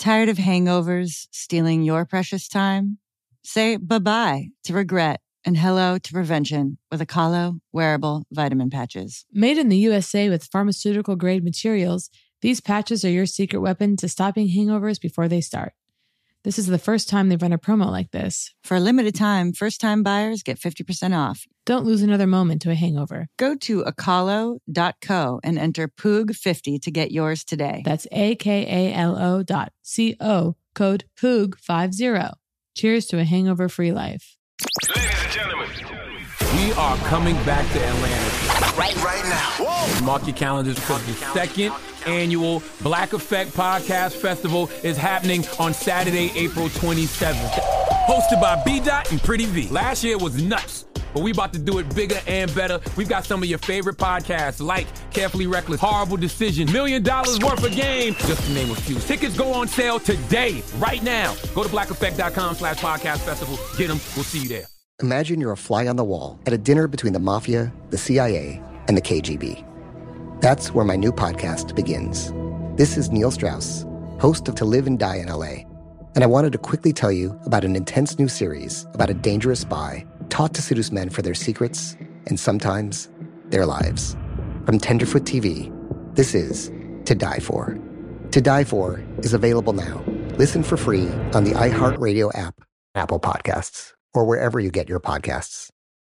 Tired of hangovers stealing your precious time? Say bye-bye to regret and hello to prevention with Akalo wearable vitamin patches. Made in the USA with pharmaceutical-grade materials, these patches are your secret weapon to stopping hangovers before they start. This is the first time they've run a promo like this. For a limited time, first-time buyers get 50% off. Don't lose another moment to a hangover. Go to akalo.co and enter POOG50 to get yours today. That's akalo.co, code POOG50. Cheers to a hangover-free life. Ladies and gentlemen, we are coming back to Atlanta right now. Whoa! Mark your calendars because the second annual Black Effect Podcast Festival is happening on Saturday, April 27th. Hosted by B-Dot and Pretty V. Last year was nuts, but we about to do it bigger and better. We've got some of your favorite podcasts like Carefully Reckless, Horrible Decision, $1 Million Worth of Game, just to name a few. Tickets go on sale today, right now. Go to blackeffect.com/podcast festival. Get them. We'll see you there. Imagine you're a fly on the wall at a dinner between the mafia, the CIA, and the KGB. That's where my new podcast begins. This is Neil Strauss, host of To Live and Die in LA, and I wanted to quickly tell you about an intense new series about a dangerous spy taught to seduce men for their secrets and sometimes their lives. From Tenderfoot TV, this is To Die For. To Die For is available now. Listen for free on the iHeartRadio app, Apple Podcasts, or wherever you get your podcasts.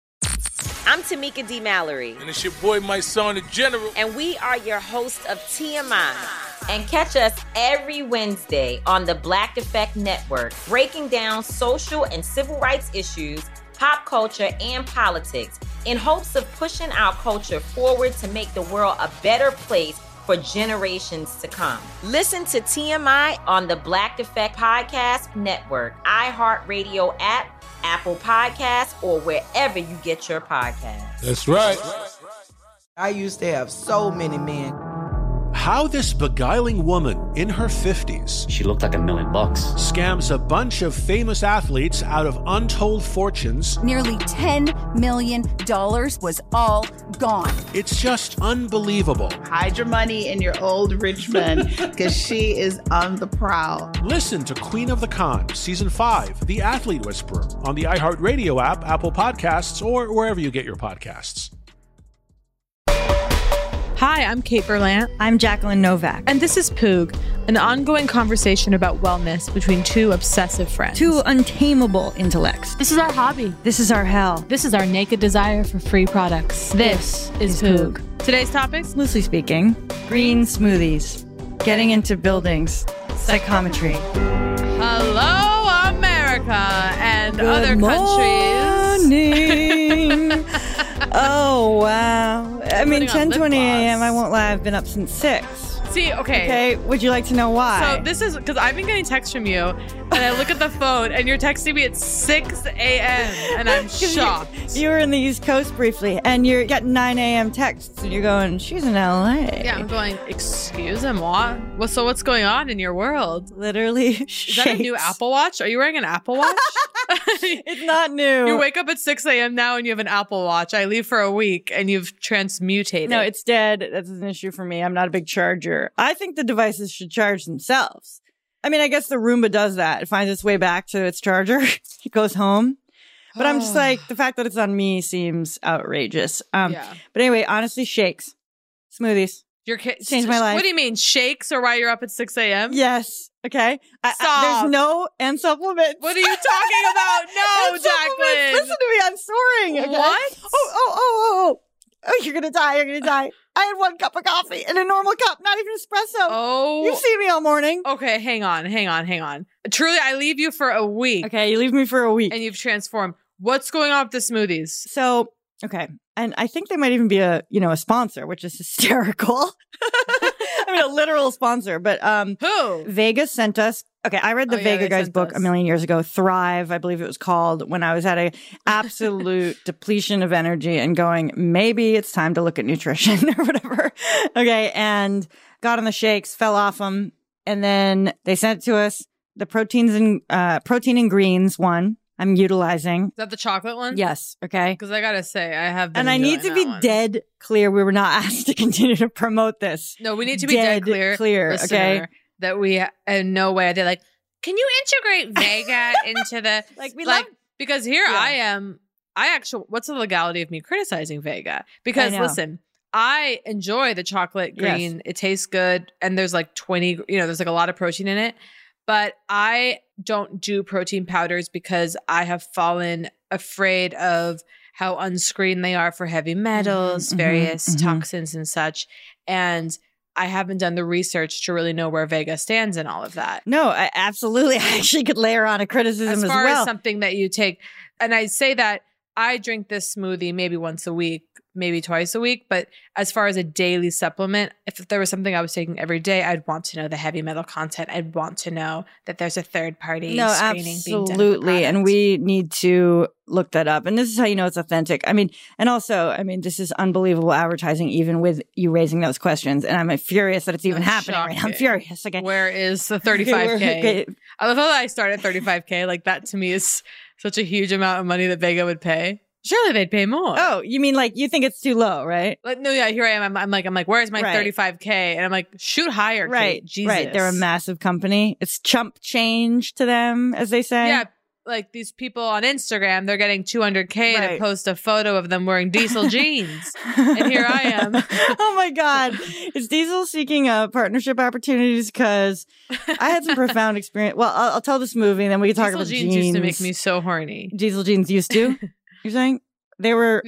I'm Tamika D. Mallory. And it's your boy, my son, the General. And we are your hosts of TMI. And catch us every Wednesday on the Black Effect Network, breaking down social and civil rights issues, pop culture, and politics in hopes of pushing our culture forward to make the world a better place for generations to come. Listen to TMI on the Black Effect Podcast Network, iHeartRadio app, Apple Podcasts, or wherever you get your podcasts. That's right. I used to have so many men. How this beguiling woman in her 50s, she looked like $1 million, scams a bunch of famous athletes out of untold fortunes. Nearly $10 million was all gone. It's just unbelievable. Hide your money in your old rich man, because she is on the prowl. Listen to Queen of the Con, Season 5, The Athlete Whisperer, on the iHeartRadio app, Apple Podcasts, or wherever you get your podcasts. Hi, I'm Kate Berlant. I'm Jacqueline Novak. And this is Poog, an ongoing conversation about wellness between two obsessive friends. Two untamable intellects. This is our hobby. This is our hell. This is our naked desire for free products. This is Poog. Today's topics? Loosely speaking, green smoothies, getting into buildings, psychometry. Hello, America and Good other morning. Oh, wow. I mean, 10:20 a.m., I won't lie, I've been up since 6. See, okay. Okay, would you like to know why? So this is, because I've been getting texts from you, and I look at the phone, and you're texting me at 6 a.m., and I'm shocked. You were in the East Coast briefly, and you're getting 9 a.m. texts, and you're going, she's in L.A. Yeah, I'm going, excuse me, what? So what's going on in your world? Literally Is that a new Apple Watch? Are you wearing an Apple Watch? It's not new. You wake up at 6 a.m. now, and you have an Apple Watch. I leave for a week, and you've transmutated. No, it's dead. That's an issue for me. I'm not a big charger. I think the devices should charge themselves. I mean, I guess the Roomba does that. It finds its way back to its charger. It goes home. But I'm just like, the fact that it's on me seems outrageous. Yeah. But anyway, honestly, shakes. Smoothies. Changed my life. What do you mean? Shakes or why you're up at 6 a.m.? Yes. Okay. Stop. There's no, and supplements. What are you talking about? No, Jacqueline. Listen to me. I'm soaring. Okay? What? Oh, you're going to die. You're going to die. I had 1 cup of coffee in a normal cup, not even espresso. Oh. You've seen me all morning. Okay, hang on. Truly, I leave you for a week. Okay, you leave me for a week. And you've transformed. What's going on with the smoothies? So, okay. And I think they might even be a sponsor, which is hysterical. I mean, a literal sponsor. But who? Vega sent us. Okay, I read the Vega Guys book a million years ago, Thrive, I believe it was called, when I was at a absolute depletion of energy and going, maybe it's time to look at nutrition or whatever. Okay, and got on the shakes, fell off them, and then they sent it to us. The protein and greens one I'm utilizing. Is that the chocolate one? Yes. Okay. Because I gotta say, I have been and I need to be dead clear. We were not asked to continue to promote this. No, we need to be dead clear. Okay. that we in no way they're like, can you integrate Vega into the because here I am. What's the legality of me criticizing Vega? Because listen, I enjoy the chocolate green. Yes. It tastes good. And there's like 20, there's like a lot of protein in it. But I don't do protein powders because I have fallen afraid of how unscreened they are for heavy metals, various toxins and such. And I haven't done the research to really know where Vega stands in all of that. No, absolutely. I actually could layer on a criticism as well. As far as something that you take, and I say that I drink this smoothie maybe once a week, maybe twice a week. But as far as a daily supplement, if there was something I was taking every day, I'd want to know the heavy metal content. I'd want to know that there's a third party screening being done. Absolutely. And we need to look that up. And this is how you know it's authentic. I mean, and also, this is unbelievable advertising, even with you raising those questions. And I'm furious that it's even happening right now. I'm furious. Okay. Where is the 35K? I love how I started 35K. Like that to me is such a huge amount of money that Vega would pay. Surely they'd pay more. Oh, you mean like you think it's too low, right? Like, no, yeah, here I am. I'm like, where's my 35K? And I'm like, shoot higher, right? Kate. Jesus. Right. They're a massive company. It's chump change to them, as they say. Yeah. Like these people on Instagram, they're getting 200K to post a photo of them wearing Diesel jeans. And here I am. Oh my God. Is Diesel seeking partnership opportunities? Because I had some profound experience. Well, I'll tell this movie and then we can talk about jeans. Diesel jeans used to make me so horny. Diesel jeans used to? You're saying? They were,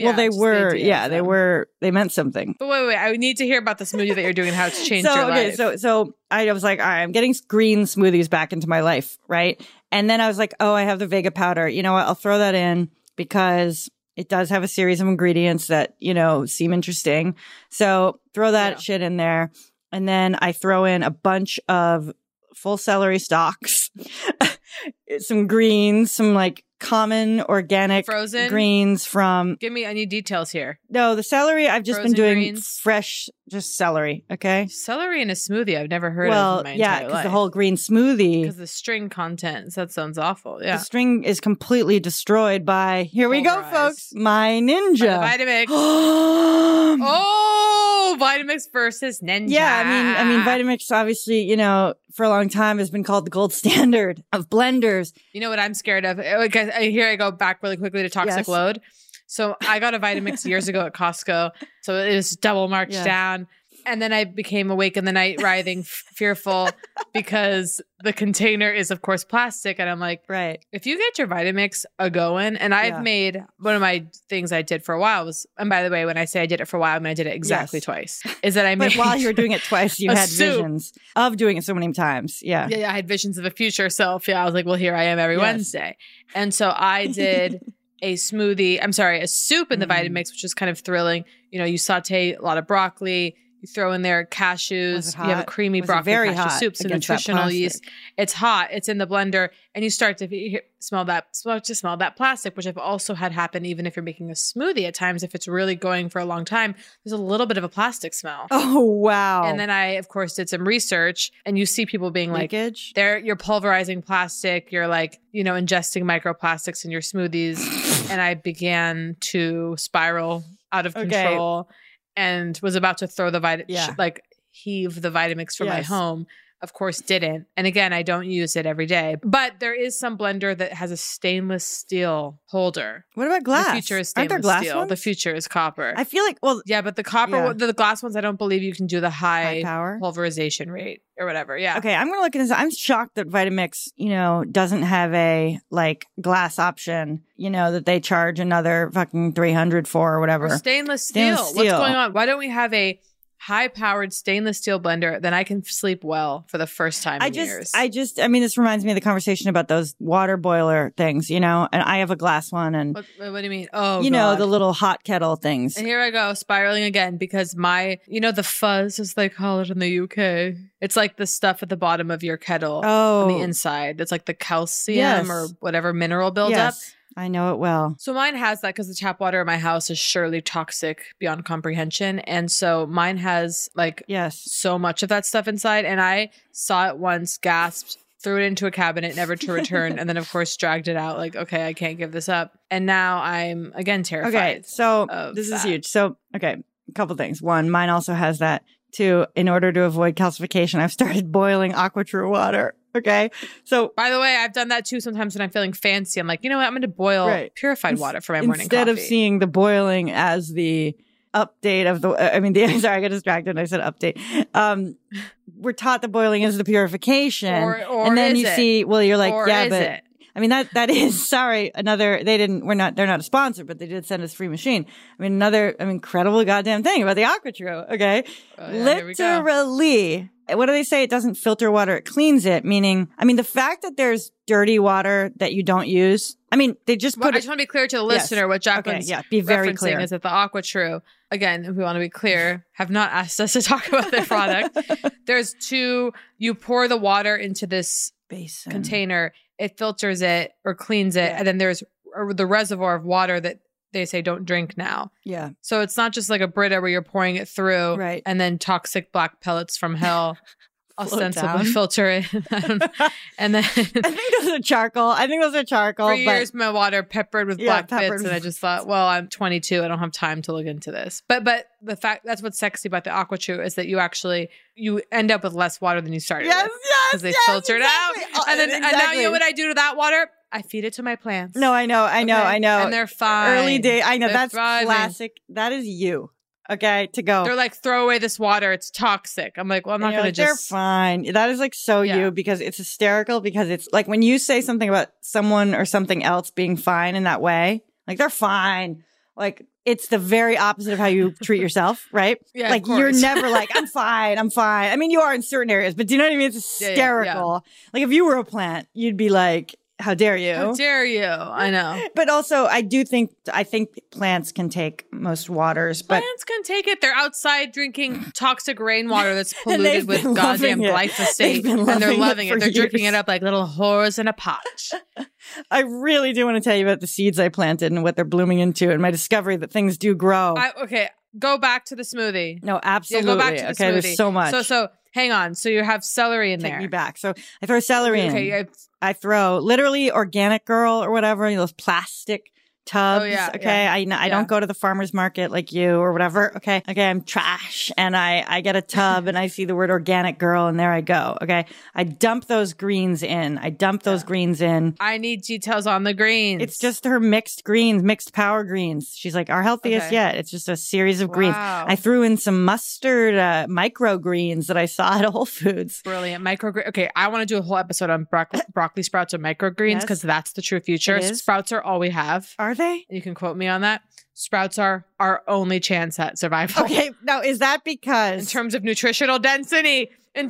they meant something. But wait, I need to hear about the smoothie that you're doing and how it's changed your life. So I was like, all right, I'm getting green smoothies back into my life, right? And then I was like, oh, I have the Vega powder. You know what? I'll throw that in because it does have a series of ingredients that, seem interesting. So throw that shit in there. And then I throw in a bunch of full celery stalks, some greens, some like common organic frozen greens from. I need details here. No, the celery, I've just frozen been doing greens. Fresh, just celery. Okay. Celery in a smoothie. I've never heard of in my entire life. Because the whole green smoothie. Because the string content, that sounds awful. Yeah. The string is completely destroyed by, here we go, folks, my Ninja. Vitamix. Oh, Vitamix versus Ninja. Yeah, I mean, Vitamix obviously, for a long time has been called the gold standard of blenders. You know what I'm scared of? Here I go back really quickly to toxic load. So I got a Vitamix years ago at Costco. So it was double marked down. And then I became awake in the night, writhing, fearful, because the container is, of course, plastic. And I'm like, right. If you get your Vitamix a-going, and I've made one of my things I did for a while was, and by the way, when I say I did it for a while, I mean I did it exactly twice, is that I made. But while you were doing it twice, you had visions of doing it so many times. Yeah. Yeah, I had visions of a future self. Yeah, I was like, well, here I am every Wednesday. And so I did a soup in the Vitamix, which is kind of thrilling. You saute a lot of broccoli. You throw in there cashews. You have a creamy broccoli cashew soup. So nutritional yeast. It's hot. It's in the blender, and you start to smell that plastic, which I've also had happen. Even if you're making a smoothie, at times, if it's really going for a long time, there's a little bit of a plastic smell. Oh wow! And then I, of course, did some research, and you see people being leakage. Like, you're pulverizing plastic. You're like, ingesting microplastics in your smoothies, and I began to spiral out of control. And was about to throw heave the Vitamix from my home. Of course, didn't. And again, I don't use it every day. But there is some blender that has a stainless steel holder. What about glass? The future is stainless steel. Ones? The future is copper. I feel like, but the copper, the glass ones, I don't believe you can do the high power pulverization rate or whatever. Yeah. Okay, I'm going to look at this. I'm shocked that Vitamix, doesn't have a glass option, that they charge another fucking $300 for or whatever. Or stainless steel. What's going on? Why don't we have a high-powered stainless steel blender, then I can sleep well for the first time in years. This reminds me of the conversation about those water boiler things, and I have a glass one. And what do you mean? Oh, God. The little hot kettle things. And here I go, spiraling again, because the fuzz, as they call it in the UK. It's like the stuff at the bottom of your kettle on the inside. It's like the calcium or whatever mineral buildup. I know it well. So mine has that because the tap water in my house is surely toxic beyond comprehension. And so mine has so much of that stuff inside. And I saw it once, gasped, threw it into a cabinet, never to return. And then, of course, dragged it out like, okay, I can't give this up. And now I'm, again, terrified. Okay, so this is huge. So, okay, a couple things. One, mine also has that in order to avoid calcification, I've started boiling AquaTrue water. Okay. So, by the way, I've done that too sometimes when I'm feeling fancy. I'm like, you know what? I'm going to boil purified water for my morning coffee. Instead of seeing the boiling as the update of sorry, I got distracted and I said update. We're taught the boiling is the purification. Or and then you see, well, you're like, or yeah, is but it? I mean, that is, sorry, they're not a sponsor, but they did send us free machine. I mean, incredible goddamn thing about the AquaTrue. Okay. Literally. What do they say? It doesn't filter water. It cleans it. Meaning, the fact that there's dirty water that you don't use. They just put I just want to be clear to the listener what Jacqueline's be very referencing clear. is that the AquaTrue, again, if we want to be clear, have not asked us to talk about their product. There's you pour the water into this basin container, it filters it or cleans it, and then there's the reservoir of water that they say don't drink now. Yeah. So it's not just like a Brita where you're pouring it through and then toxic black pellets from hell ostensibly filter it. And then I think those are charcoal. For years, my water peppered with black bits, and I just thought, well, I'm 22. I don't have time to look into this. But the fact that's what's sexy about the AquaTrue is that you end up with less water than you started with. Because they filter it out. And now you know what I do to that water? I feed it to my plants. No, I know. And they're fine. Early day. I know. They're That's thriving. classic. That is you. Okay, to go. They're like, throw away this water. It's toxic. I'm like, well, I'm not going to They're fine. That is like you because it's hysterical because it's like when you say something about someone or something else being fine in that way, like they're fine. Like it's the very opposite of how you treat yourself, right? Yeah, like you're never like, I'm fine. I mean, you are in certain areas, but do you know what I mean? It's hysterical. Yeah. Like if you were a plant, you'd be like, how dare you? How dare you? I know. But also, I think plants can take most waters. But plants can take it. They're outside drinking toxic rainwater that's polluted with goddamn glyphosate. And they're loving it. They're drinking it up like little whores in a pot. I really do want to tell you about the seeds I planted and what they're blooming into and my discovery that things do grow. Go back to the smoothie. No, absolutely. Yeah, go back to the smoothie. There's so much. So hang on. So you have celery in there. Take me back. So I throw celery in. Okay. I throw literally Organic Girl or whatever, those plastic tubs. Oh, yeah, okay. Yeah. I don't go to the farmer's market like you or whatever. Okay. I'm trash. And I get a tub and I see the word Organic Girl and there I go. Okay. I dump those greens in. I need details on the greens. It's just her mixed power greens. She's like, our healthiest yet. It's just a series of greens. I threw in some mustard, micro greens that I saw at Whole Foods. Brilliant. Okay. I want to do a whole episode on broccoli sprouts or microgreens because that's the true future. Sprouts are all we have. Are they? You can quote me on that. Sprouts are our only chance at survival. Okay. Now, is that because in terms of nutritional density and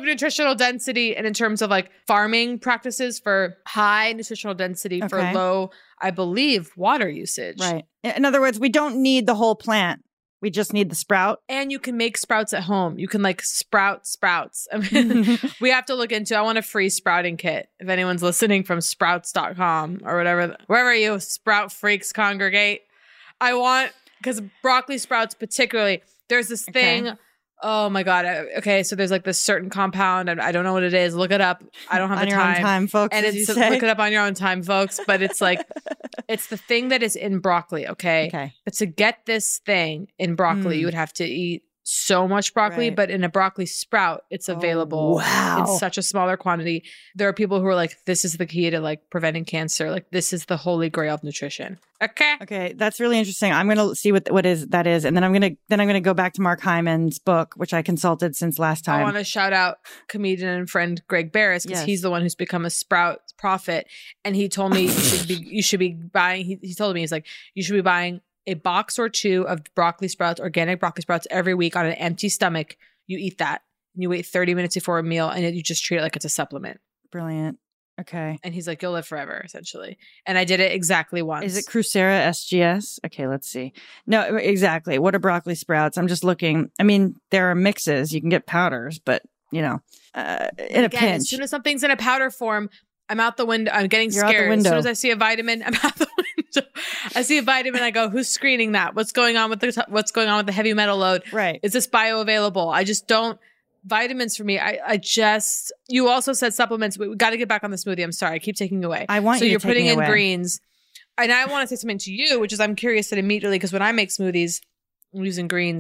in terms of like farming practices for high nutritional density for low, I believe, water usage. Right. In other words, we don't need the whole plant. We just need the sprout. And you can make sprouts at home. You can like sprout sprouts. I mean, we have to look into, I want a free sprouting kit. If anyone's listening from sprouts.com or whatever, wherever you sprout freaks congregate, because broccoli sprouts particularly, there's this thing. Oh my God. Okay. So there's like this certain compound and I don't know what it is. Look it up. I don't have the time. On your own time, folks. And look it up on your own time, folks. But it's like, it's the thing that is in broccoli. Okay. But to get this thing in broccoli, you would have to eat so much broccoli, but in a broccoli sprout, it's available in such a smaller quantity. There are people who are like, this is the key to like preventing cancer. Like this is the holy grail of nutrition. Okay. That's really interesting. I'm going to see what that is. And then I'm going to go back to Mark Hyman's book, which I consulted since last time. I want to shout out comedian and friend Greg Barris because he's the one who's become a sprout prophet. And he told me you should be buying, he told me, he's like, you should be buying a box or two of broccoli sprouts, organic broccoli sprouts every week on an empty stomach. You eat that and you wait 30 minutes before a meal and you just treat it like it's a supplement. Brilliant. Okay. And he's like, you'll live forever, essentially. And I did it exactly once. Is it Crucera SGS? Okay, let's see. No, exactly. What are broccoli sprouts? I'm just looking. I mean, there are mixes. You can get powders, but in a pinch. As soon as something's in a powder form, I'm out the window. I'm getting scared. As soon as I see a vitamin, I'm out the window. I see a vitamin. I go, who's screening that? What's going on with the heavy metal load? Right. Is this bioavailable? I just don't. Vitamins for me. You also said supplements. We got to get back on the smoothie. I'm sorry. I keep taking away. So you're putting in greens. And I want to say something to you, which is I'm curious that immediately, because when I make smoothies using greens,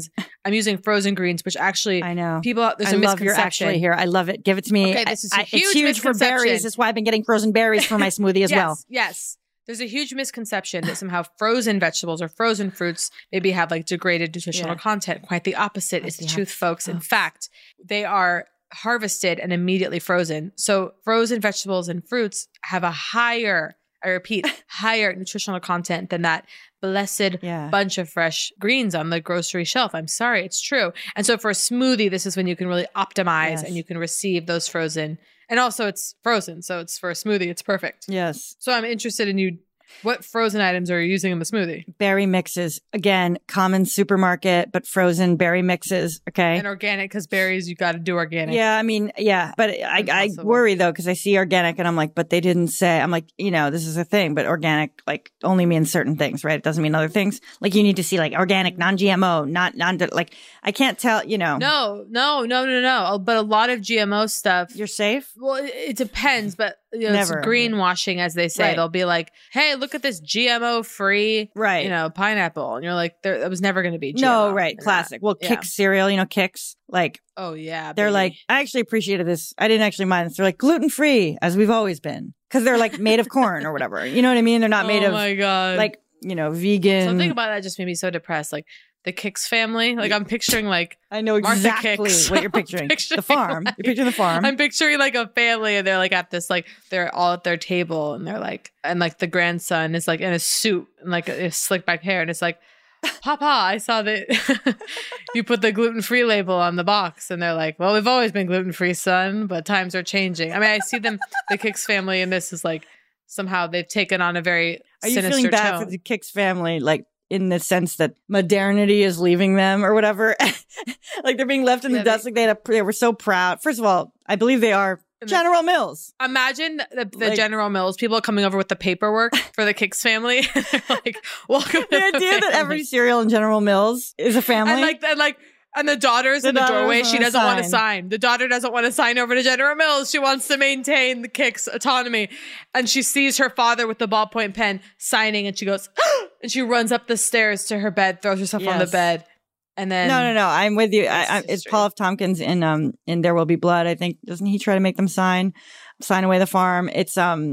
I'm using frozen greens, which actually I know people. There's a love your misconception actually here. I love it. Give it to me. Okay, this is a huge it's huge for berries. That's why I've been getting frozen berries for my smoothie as well. Yes. There's a huge misconception that somehow frozen vegetables or frozen fruits maybe have like degraded nutritional content. Quite the opposite is the truth, folks. In fact, they are harvested and immediately frozen. So frozen vegetables and fruits have a higher, I repeat, higher nutritional content than that blessed bunch of fresh greens on the grocery shelf. I'm sorry, it's true. And so for a smoothie, this is when you can really optimize and you can receive those frozen. And also it's frozen, so it's for a smoothie, it's perfect. Yes. So I'm interested in you. What frozen items are you using in the smoothie? Berry mixes. Again, common supermarket, but frozen berry mixes. Okay. And organic, because berries, you got to do organic. Yeah, I mean, yeah. But I worry, though, because I see organic and I'm like, but they didn't say, I'm like, this is a thing, but organic, like, only means certain things, right? It doesn't mean other things. Like, you need to see, like, organic, non-GMO, like, I can't tell, No. But a lot of GMO stuff. You're safe? Well, it depends, but it's greenwashing, as they say. Right. They'll be like, hey, look at this GMO-free, pineapple. And you're like, that was never going to be GMO. No, right. Classic. Well, Kix cereal, Kix, like. Oh, yeah. They're like, I actually appreciated this. I didn't actually mind this. They're like gluten-free, as we've always been. Because they're like made of corn or whatever. You know what I mean? They're not made of. Oh, my God. Like, vegan. Something about that just made me so depressed. Like, the Kix family. Like, I'm picturing like I know exactly what you're picturing. The farm. You're picturing the farm. I'm picturing like a family, and they're like at this, like they're all at their table, and they're like, and like the grandson is like in a suit and like a slick back hair, and it's like, Papa, I saw that you put the gluten-free label on the box, and they're like, well, we've always been gluten-free, son, but times are changing. I mean, I see them, the Kix family, and this is like somehow they've taken on a very Are you sinister feeling bad tone. for the Kix family, like in the sense that modernity is leaving them or whatever? Like they're being left in the dust. Like they were so proud. First of all, I believe they are General Mills. Imagine the General Mills people coming over with the paperwork for the Kix family. They're like, welcome to the idea that every cereal in General Mills is a family. And the daughter's in the doorway. She doesn't want to sign. The daughter doesn't want to sign over to General Mills. She wants to maintain the Kix autonomy. And she sees her father with the ballpoint pen signing, and she goes, and she runs up the stairs to her bed, throws herself on the bed. And then No. I'm with you. It's Paul F. Tompkins in There Will Be Blood. I think, doesn't he try to make them sign away the farm? It's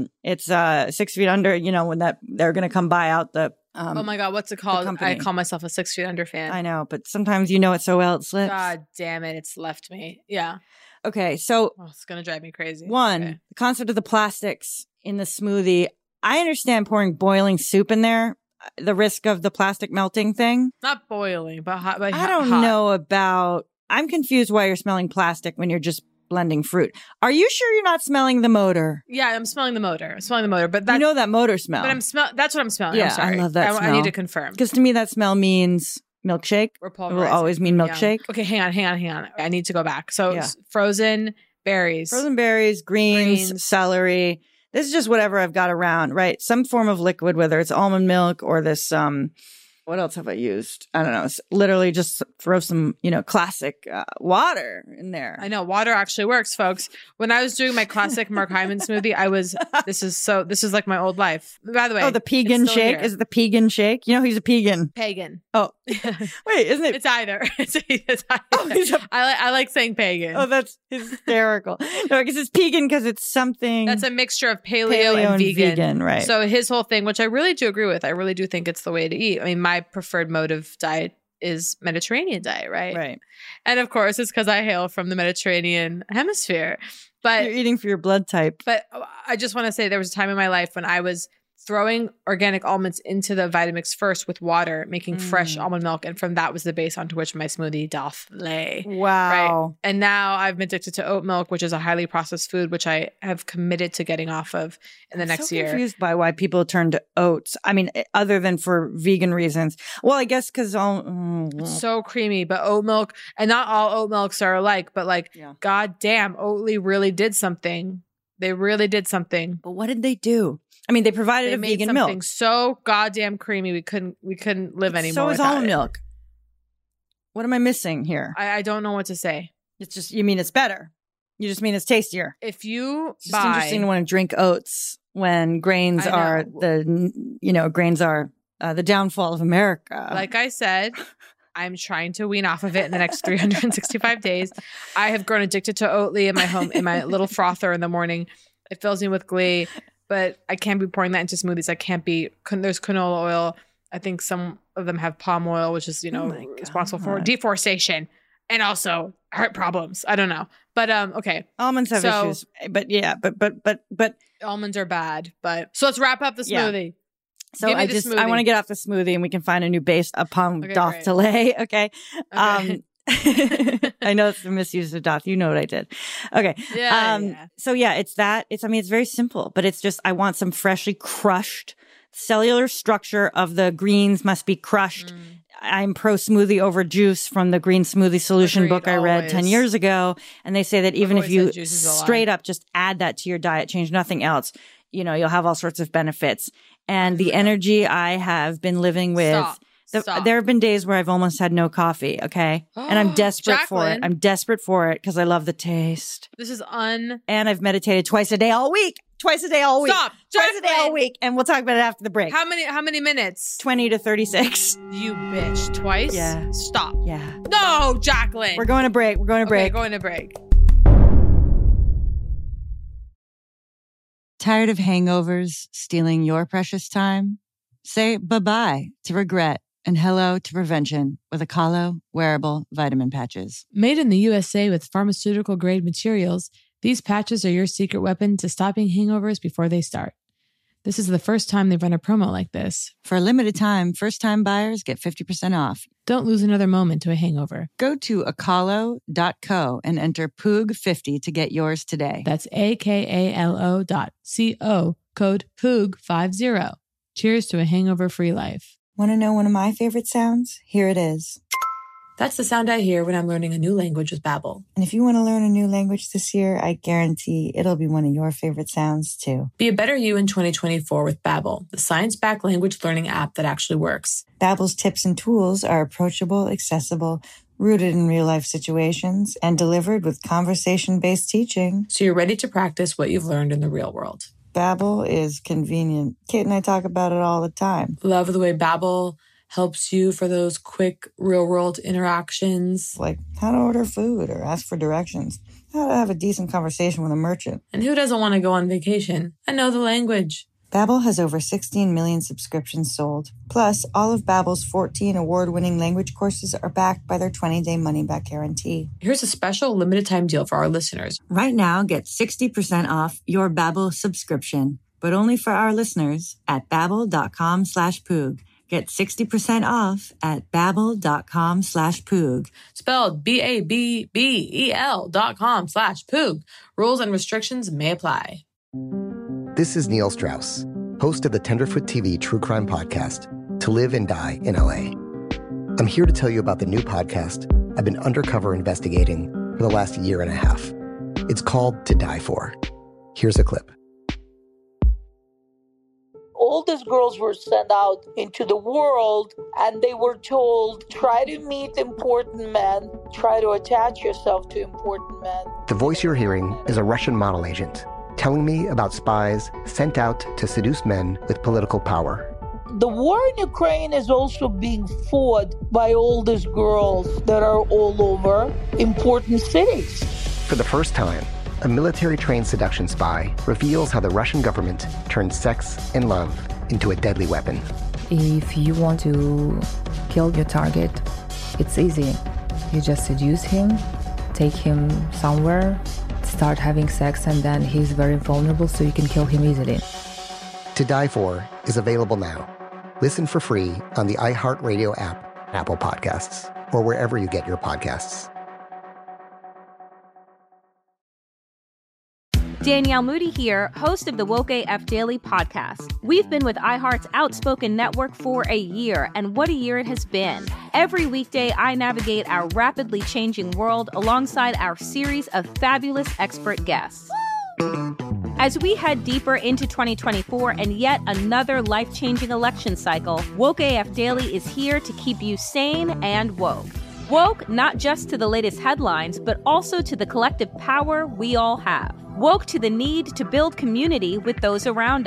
6 Feet Under. When they're going to come buy out the. Oh my God, what's it called? I call myself a 6 Feet Under fan. I know, but sometimes you know it so well it slips. God damn it, it's left me. Yeah. Okay, so it's gonna drive me crazy. The concept of the plastics in the smoothie. I understand pouring boiling soup in there. The risk of the plastic melting thing. Not boiling, but hot. I don't know about. I'm confused why you're smelling plastic when you're just blending fruit. Are you sure you're not smelling the motor? Yeah, I'm smelling the motor. but you know that motor smell. But that's what I'm smelling. Yeah, I'm sorry. I love that smell. I need to confirm. Because to me, that smell means milkshake. It will always mean milkshake. Yeah. Okay, hang on. I need to go back. So frozen berries, greens, celery. This is just whatever I've got around, right? Some form of liquid, whether it's almond milk or this, what else have I used? I don't know. It's literally just throw some, classic water in there. I know water actually works, folks. When I was doing my classic Mark Hyman smoothie, this is like my old life. By the way, the Pegan shake. Is it the Pegan shake? He's a Pegan. Pagan. Oh, wait, isn't it? It's either. It's either. I like saying pagan. Oh, that's hysterical. No, I guess it's Pegan because it's something. That's a mixture of paleo and vegan. Right. So his whole thing, which I really do agree with, I really do think it's the way to eat. I mean, my preferred mode of diet is Mediterranean diet, right? Right. And of course, it's because I hail from the Mediterranean hemisphere. But you're eating for your blood type. But I just want to say there was a time in my life when I was throwing organic almonds into the Vitamix first with water, making fresh almond milk. And from that was the base onto which my smoothie doth lay. Wow. Right? And now I've been addicted to oat milk, which is a highly processed food, which I have committed to getting off of in the next year. I'm confused by why people turn to oats. I mean, other than for vegan reasons. Well, I guess because it's so creamy, but oat milk, and not all oat milks are alike, but God damn, Oatly really did something. They really did something. But what did they do? I mean, they provided a vegan milk. So goddamn creamy, we couldn't live anymore. So is almond milk. What am I missing here? I don't know what to say. It's just, you mean it's better. You just mean it's tastier. If you it's just interesting to want to drink oats when grains are the downfall of America. Like I said, I'm trying to wean off of it in the next 365 days. I have grown addicted to Oatly in my home, in my little frother in the morning. It fills me with glee, but I can't be pouring that into smoothies. I can't be, there's canola oil. I think some of them have palm oil, which is, responsible for deforestation and also heart problems. I don't know. But, okay. Almonds have issues, but almonds are bad, so let's wrap up the smoothie. Yeah. So I want to get off the smoothie and we can find a new base upon doth to lay. Okay. I know it's the misuse of doth. You know what I did. Okay. Yeah. So yeah, it's very simple, but it's just, I want some freshly crushed cellular structure of the greens must be crushed. I'm pro smoothie over juice from the Green Smoothie Solution book I read 10 years ago. And they say that even if you straight up just add that to your diet, change nothing else, you'll have all sorts of benefits. And the energy I have been living with, there have been days where I've almost had no coffee, okay? And I'm desperate for it. I'm desperate for it because I love the taste. This is And I've meditated twice a day all week. Stop. Twice a day all week. And we'll talk about it after the break. How many minutes? 20 to 36. You bitch. Twice? Yeah. Stop. Yeah. No, Jacqueline. We're going to break. Okay, going to break. Tired of hangovers stealing your precious time? Say bye-bye to regret and hello to prevention with Akalo wearable vitamin patches. Made in the USA with pharmaceutical-grade materials, these patches are your secret weapon to stopping hangovers before they start. This is the first time they've run a promo like this. For a limited time, first-time buyers get 50% off. Don't lose another moment to a hangover. Go to akalo.co and enter POOG50 to get yours today. That's akalo.co, code POOG50. Cheers to a hangover-free life. Want to know one of my favorite sounds? Here it is. That's the sound I hear when I'm learning a new language with Babbel. And if you want to learn a new language this year, I guarantee it'll be one of your favorite sounds too. Be a better you in 2024 with Babbel, the science-backed language learning app that actually works. Babbel's tips and tools are approachable, accessible, rooted in real-life situations, and delivered with conversation-based teaching. So you're ready to practice what you've learned in the real world. Babbel is convenient. Kate and I talk about it all the time. Love the way Babbel helps you for those quick real-world interactions. Like how to order food or ask for directions. How to have a decent conversation with a merchant. And who doesn't want to go on vacation and know the language? Babbel has over 16 million subscriptions sold. Plus, all of Babbel's 14 award-winning language courses are backed by their 20-day money-back guarantee. Here's a special limited-time deal for our listeners. Right now, get 60% off your Babbel subscription, but only for our listeners at babbel.com/poog. Get 60% off at babbel.com/poog. Spelled BABBEL.com/poog. Rules and restrictions may apply. This is Neil Strauss, host of the Tenderfoot TV true crime podcast, To Live and Die in LA. I'm here to tell you about the new podcast I've been undercover investigating for the last year and a half. It's called To Die For. Here's a clip. All these girls were sent out into the world and they were told, try to meet important men, try to attach yourself to important men. The voice you're hearing is a Russian model agent telling me about spies sent out to seduce men with political power. The war in Ukraine is also being fought by all these girls that are all over important cities. For the first time, a military-trained seduction spy reveals how the Russian government turned sex and love into a deadly weapon. If you want to kill your target, it's easy. You just seduce him, take him somewhere, start having sex, and then he's very vulnerable, so you can kill him easily. To Die For is available now. Listen for free on the iHeartRadio app, Apple Podcasts, or wherever you get your podcasts. Danielle Moody here, host of the Woke AF Daily podcast. We've been with iHeart's Outspoken Network for a year, and what a year it has been. Every weekday, I navigate our rapidly changing world alongside our series of fabulous expert guests. As we head deeper into 2024 and yet another life-changing election cycle, Woke AF Daily is here to keep you sane and woke. Woke not just to the latest headlines, but also to the collective power we all have. Woke to the need to build community with those around us.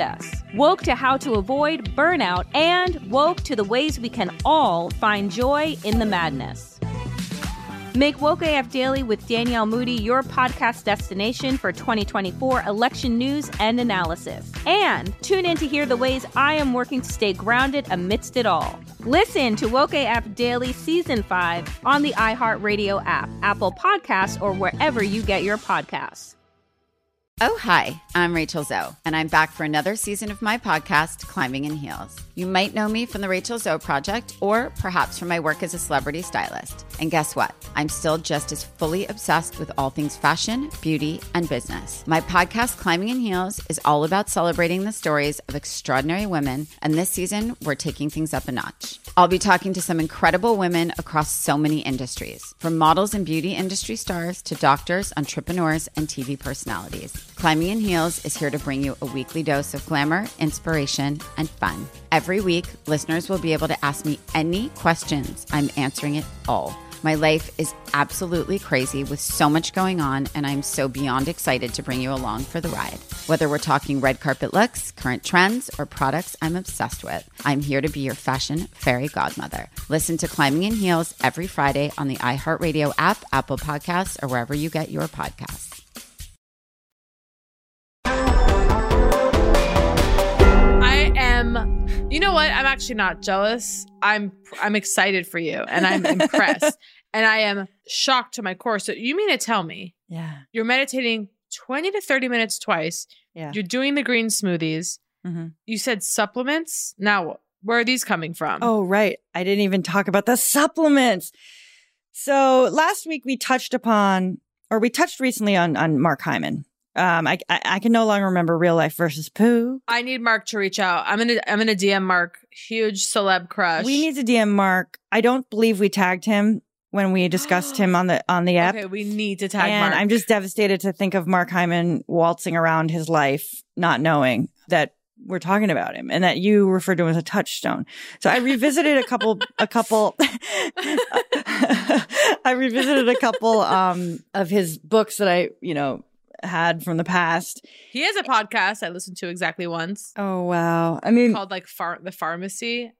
woke to how to avoid burnout, and woke to the ways we can all find joy in the madness. Make Woke AF Daily with Danielle Moody your podcast destination for 2024 election news and analysis. And tune in to hear the ways I am working to stay grounded amidst it all. Listen to Woke AF Daily Season 5 on the iHeartRadio app, Apple Podcasts, or wherever you get your podcasts. Oh, hi, I'm Rachel Zoe, and I'm back for another season of my podcast, Climbing in Heels. You might know me from the Rachel Zoe Project, or perhaps from my work as a celebrity stylist. And guess what? I'm still just as fully obsessed with all things fashion, beauty, and business. My podcast, Climbing in Heels, is all about celebrating the stories of extraordinary women, and this season, we're taking things up a notch. I'll be talking to some incredible women across so many industries, from models and beauty industry stars to doctors, entrepreneurs, and TV personalities. Climbing in Heels is here to bring you a weekly dose of glamour, inspiration, and fun. Every week, listeners will be able to ask me any questions. I'm answering it all. My life is absolutely crazy with so much going on, and I'm so beyond excited to bring you along for the ride. Whether we're talking red carpet looks, current trends, or products I'm obsessed with, I'm here to be your fashion fairy godmother. Listen to Climbing in Heels every Friday on the iHeartRadio app, Apple Podcasts, or wherever you get your podcasts. You know what? I'm actually not jealous. I'm excited for you, and I'm impressed, and I am shocked to my core. So you mean to tell me, you're meditating 20 to 30 minutes twice. Yeah, you're doing the green smoothies. Mm-hmm. You said supplements. Now, where are these coming from? Oh, right. I didn't even talk about the supplements. So last week we touched recently on Mark Hyman. I can no longer remember Real Life versus Pooh. I need Mark to reach out. I'm gonna DM Mark. Huge celeb crush. We need to DM Mark. I don't believe we tagged him when we discussed him on the app. Okay, we need to tag Mark. I'm just devastated to think of Mark Hyman waltzing around his life, not knowing that we're talking about him and that you referred to him as a touchstone. So I revisited a couple of his books that I, had from the past. He has a podcast I listened to exactly once. Oh, wow. I mean, called The Pharmacy,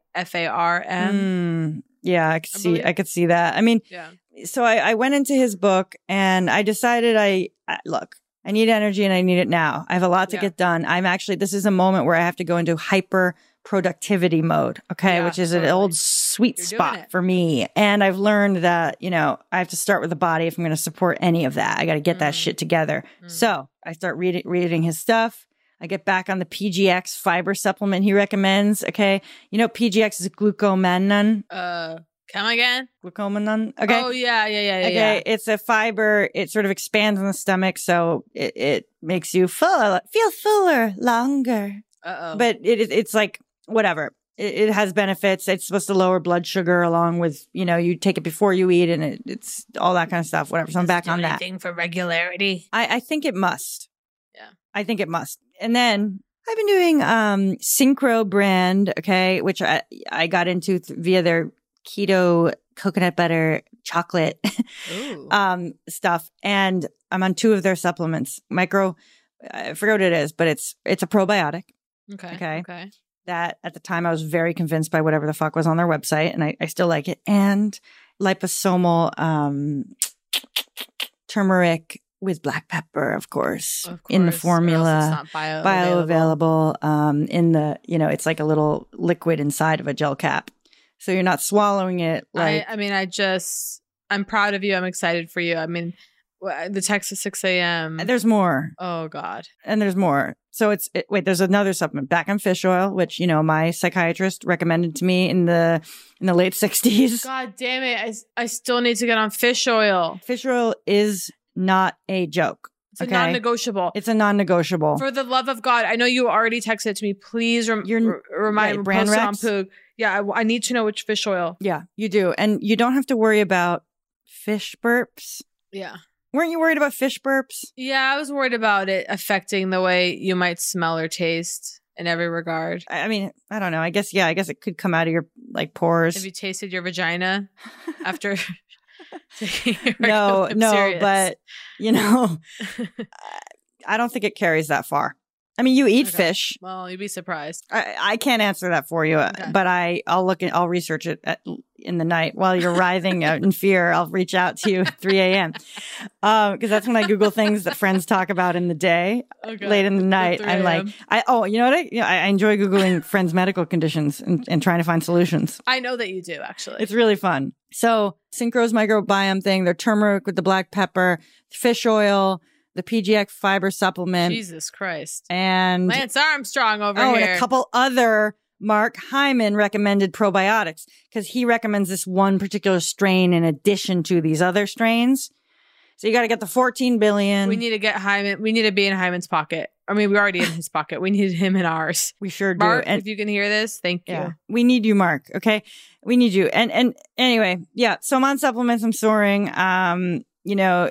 FARM. Yeah, I could see that. I mean, so I went into his book and I decided I need energy and I need it now. I have a lot to get done. This is a moment where I have to go into hyper productivity mode, which is an old sweet spot for me. And I've learned that, I have to start with the body if I'm going to support any of that. I got to get that shit together. So I start reading his stuff. I get back on the PGX fiber supplement he recommends. Okay. PGX is glucomannan. Come again? Glucomannan. Okay. Oh, yeah. Okay. It's a fiber. It sort of expands in the stomach. So it makes you feel fuller longer. But it's like, whatever. It has benefits. It's supposed to lower blood sugar along with, you take it before you eat and it's all that kind of stuff, whatever. So I'm back on that. Anything for regularity? I think it must. Yeah. I think it must. And then I've been doing Synchro brand, which I got into via their keto coconut butter chocolate stuff. And I'm on 2 of their supplements. I forget what it is, but it's a probiotic. Okay. That at the time I was very convinced by whatever the fuck was on their website, and I still like it. And liposomal turmeric with black pepper, of course, in the formula, bioavailable. In the it's like a little liquid inside of a gel cap, so you're not swallowing it. I'm proud of you. I'm excited for you. I mean, the text at 6 a.m. There's more. Oh God. And there's more. So there's another supplement, back on fish oil, which, my psychiatrist recommended to me in the late 60s. God damn it. I still need to get on fish oil. Fish oil is not a joke. It's a non-negotiable. It's a non-negotiable. For the love of God. I know you already texted it to me. Please remind me. Brand Rex? On Poog. Yeah. I need to know which fish oil. Yeah, you do. And you don't have to worry about fish burps. Yeah. Weren't you worried about fish burps? Yeah, I was worried about it affecting the way you might smell or taste in every regard. I mean, I don't know. I guess it could come out of your pores. Have you tasted your vagina after taking your No, but I don't think it carries that far. I mean, you eat fish. Well, you'd be surprised. I can't answer that for you, but I'll research it in the night while you're writhing out in fear. I'll reach out to you at 3 a.m. Because that's when I Google things that friends talk about in the day. Late in the night, I'm like, you know what? I enjoy Googling friends' medical conditions and trying to find solutions. I know that you do, actually. It's really fun. So Synchro's microbiome thing, their turmeric with the black pepper, fish oil, the PGX fiber supplement. Jesus Christ. And Lance Armstrong over here. And a couple other Mark Hyman recommended probiotics because he recommends this one particular strain in addition to these other strains. So you got to get the 14 billion. We need to get Hyman. We need to be in Hyman's pocket. I mean, we're already in his pocket. We need him in ours. We sure do. Mark, and if you can hear this, thank you. Yeah, we need you, Mark. Okay. We need you. And anyway, yeah. So I'm on supplements. I'm soaring. You know,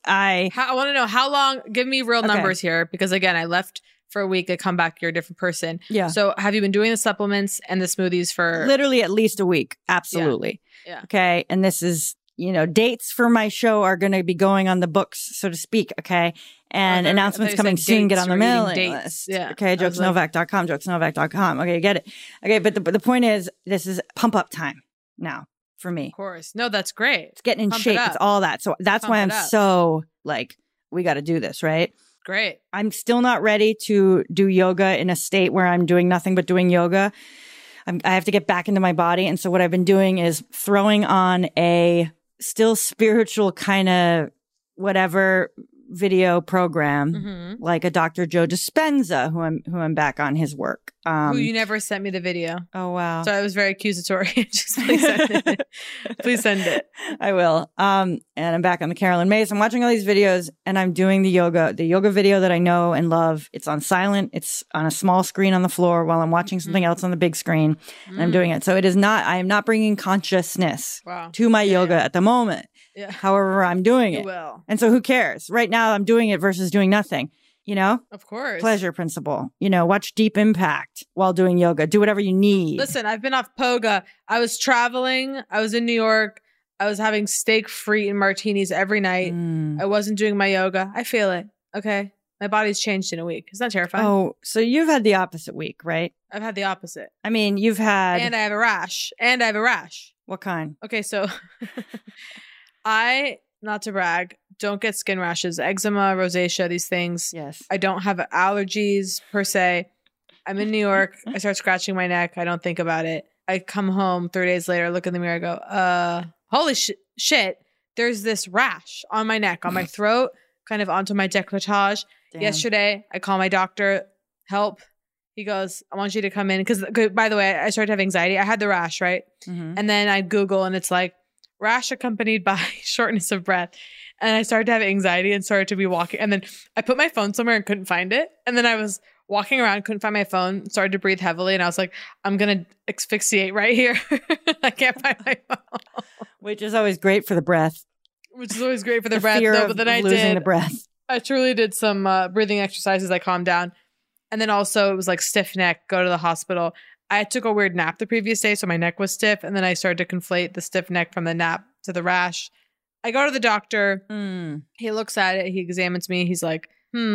I want to know how long. Give me real numbers here, because again, I left for a week. I come back, you're a different person. Yeah. So have you been doing the supplements and the smoothies for literally at least a week? Absolutely. Yeah. Okay. And this is, you know, dates for my show are going to be going on the books, so to speak. Okay. And announcements coming soon. Get on the mailing list. Yeah. Okay. JokesNovak.com, JokesNovak.com. Okay. Get it. Okay. But the point is, this is pump up time now for me. Of course. No, that's great. It's getting in shape. It's all that. So that's why I'm so like, we got to do this, right? Great. I'm still not ready to do yoga in a state where I'm doing nothing but doing yoga. I have to get back into my body. And so what I've been doing is throwing on a still spiritual kind of whatever video program, like a Dr. Joe Dispenza, who I'm back on his work. Who you never sent me the video. Oh, wow. So I was very accusatory. Just please send it. Please send it. I will. And I'm back on the Carolyn Mays. I'm watching all these videos and I'm doing the yoga video that I know and love. It's on silent. It's on a small screen on the floor while I'm watching something else on the big screen. And I'm doing it. So I am not bringing consciousness to my yoga at the moment. Yeah. However, I'm doing it. Will. And so who cares? Right now, I'm doing it versus doing nothing. You know? Of course. Pleasure principle. You know, watch Deep Impact while doing yoga. Do whatever you need. Listen, I've been off Poga. I was traveling. I was in New York. I was having steak free and martinis every night. I wasn't doing my yoga. I feel it. Okay. My body's changed in a week. It's not terrifying. Oh, so you've had the opposite week, right? I've had the opposite. I mean, you've had... And I have a rash. What kind? Okay, so... not to brag, don't get skin rashes, eczema, rosacea, these things. Yes. I don't have allergies per se. I'm in New York. I start scratching my neck. I don't think about it. I come home 3 days later, look in the mirror, I go, holy shit, there's this rash on my neck, on my throat, kind of onto my décolletage. Damn. Yesterday, I call my doctor, help. He goes, I want you to come in. Because, by the way, I started to have anxiety. I had the rash, right? And then I Google and it's like, rash accompanied by shortness of breath. And I started to have anxiety and started to be walking. And then I put my phone somewhere and couldn't find it. And then I was walking around, couldn't find my phone, started to breathe heavily. And I was like, I'm going to asphyxiate right here. I can't find my phone. Which is always great for the breath. Which is always great for the breath. Fear though, of but then I losing did the breath. I truly did some breathing exercises. I calmed down. And then also it was like stiff neck, go to the hospital. I took a weird nap the previous day, so my neck was stiff. And then I started to conflate the stiff neck from the nap to the rash. I go to the doctor. He looks at it. He examines me. He's like,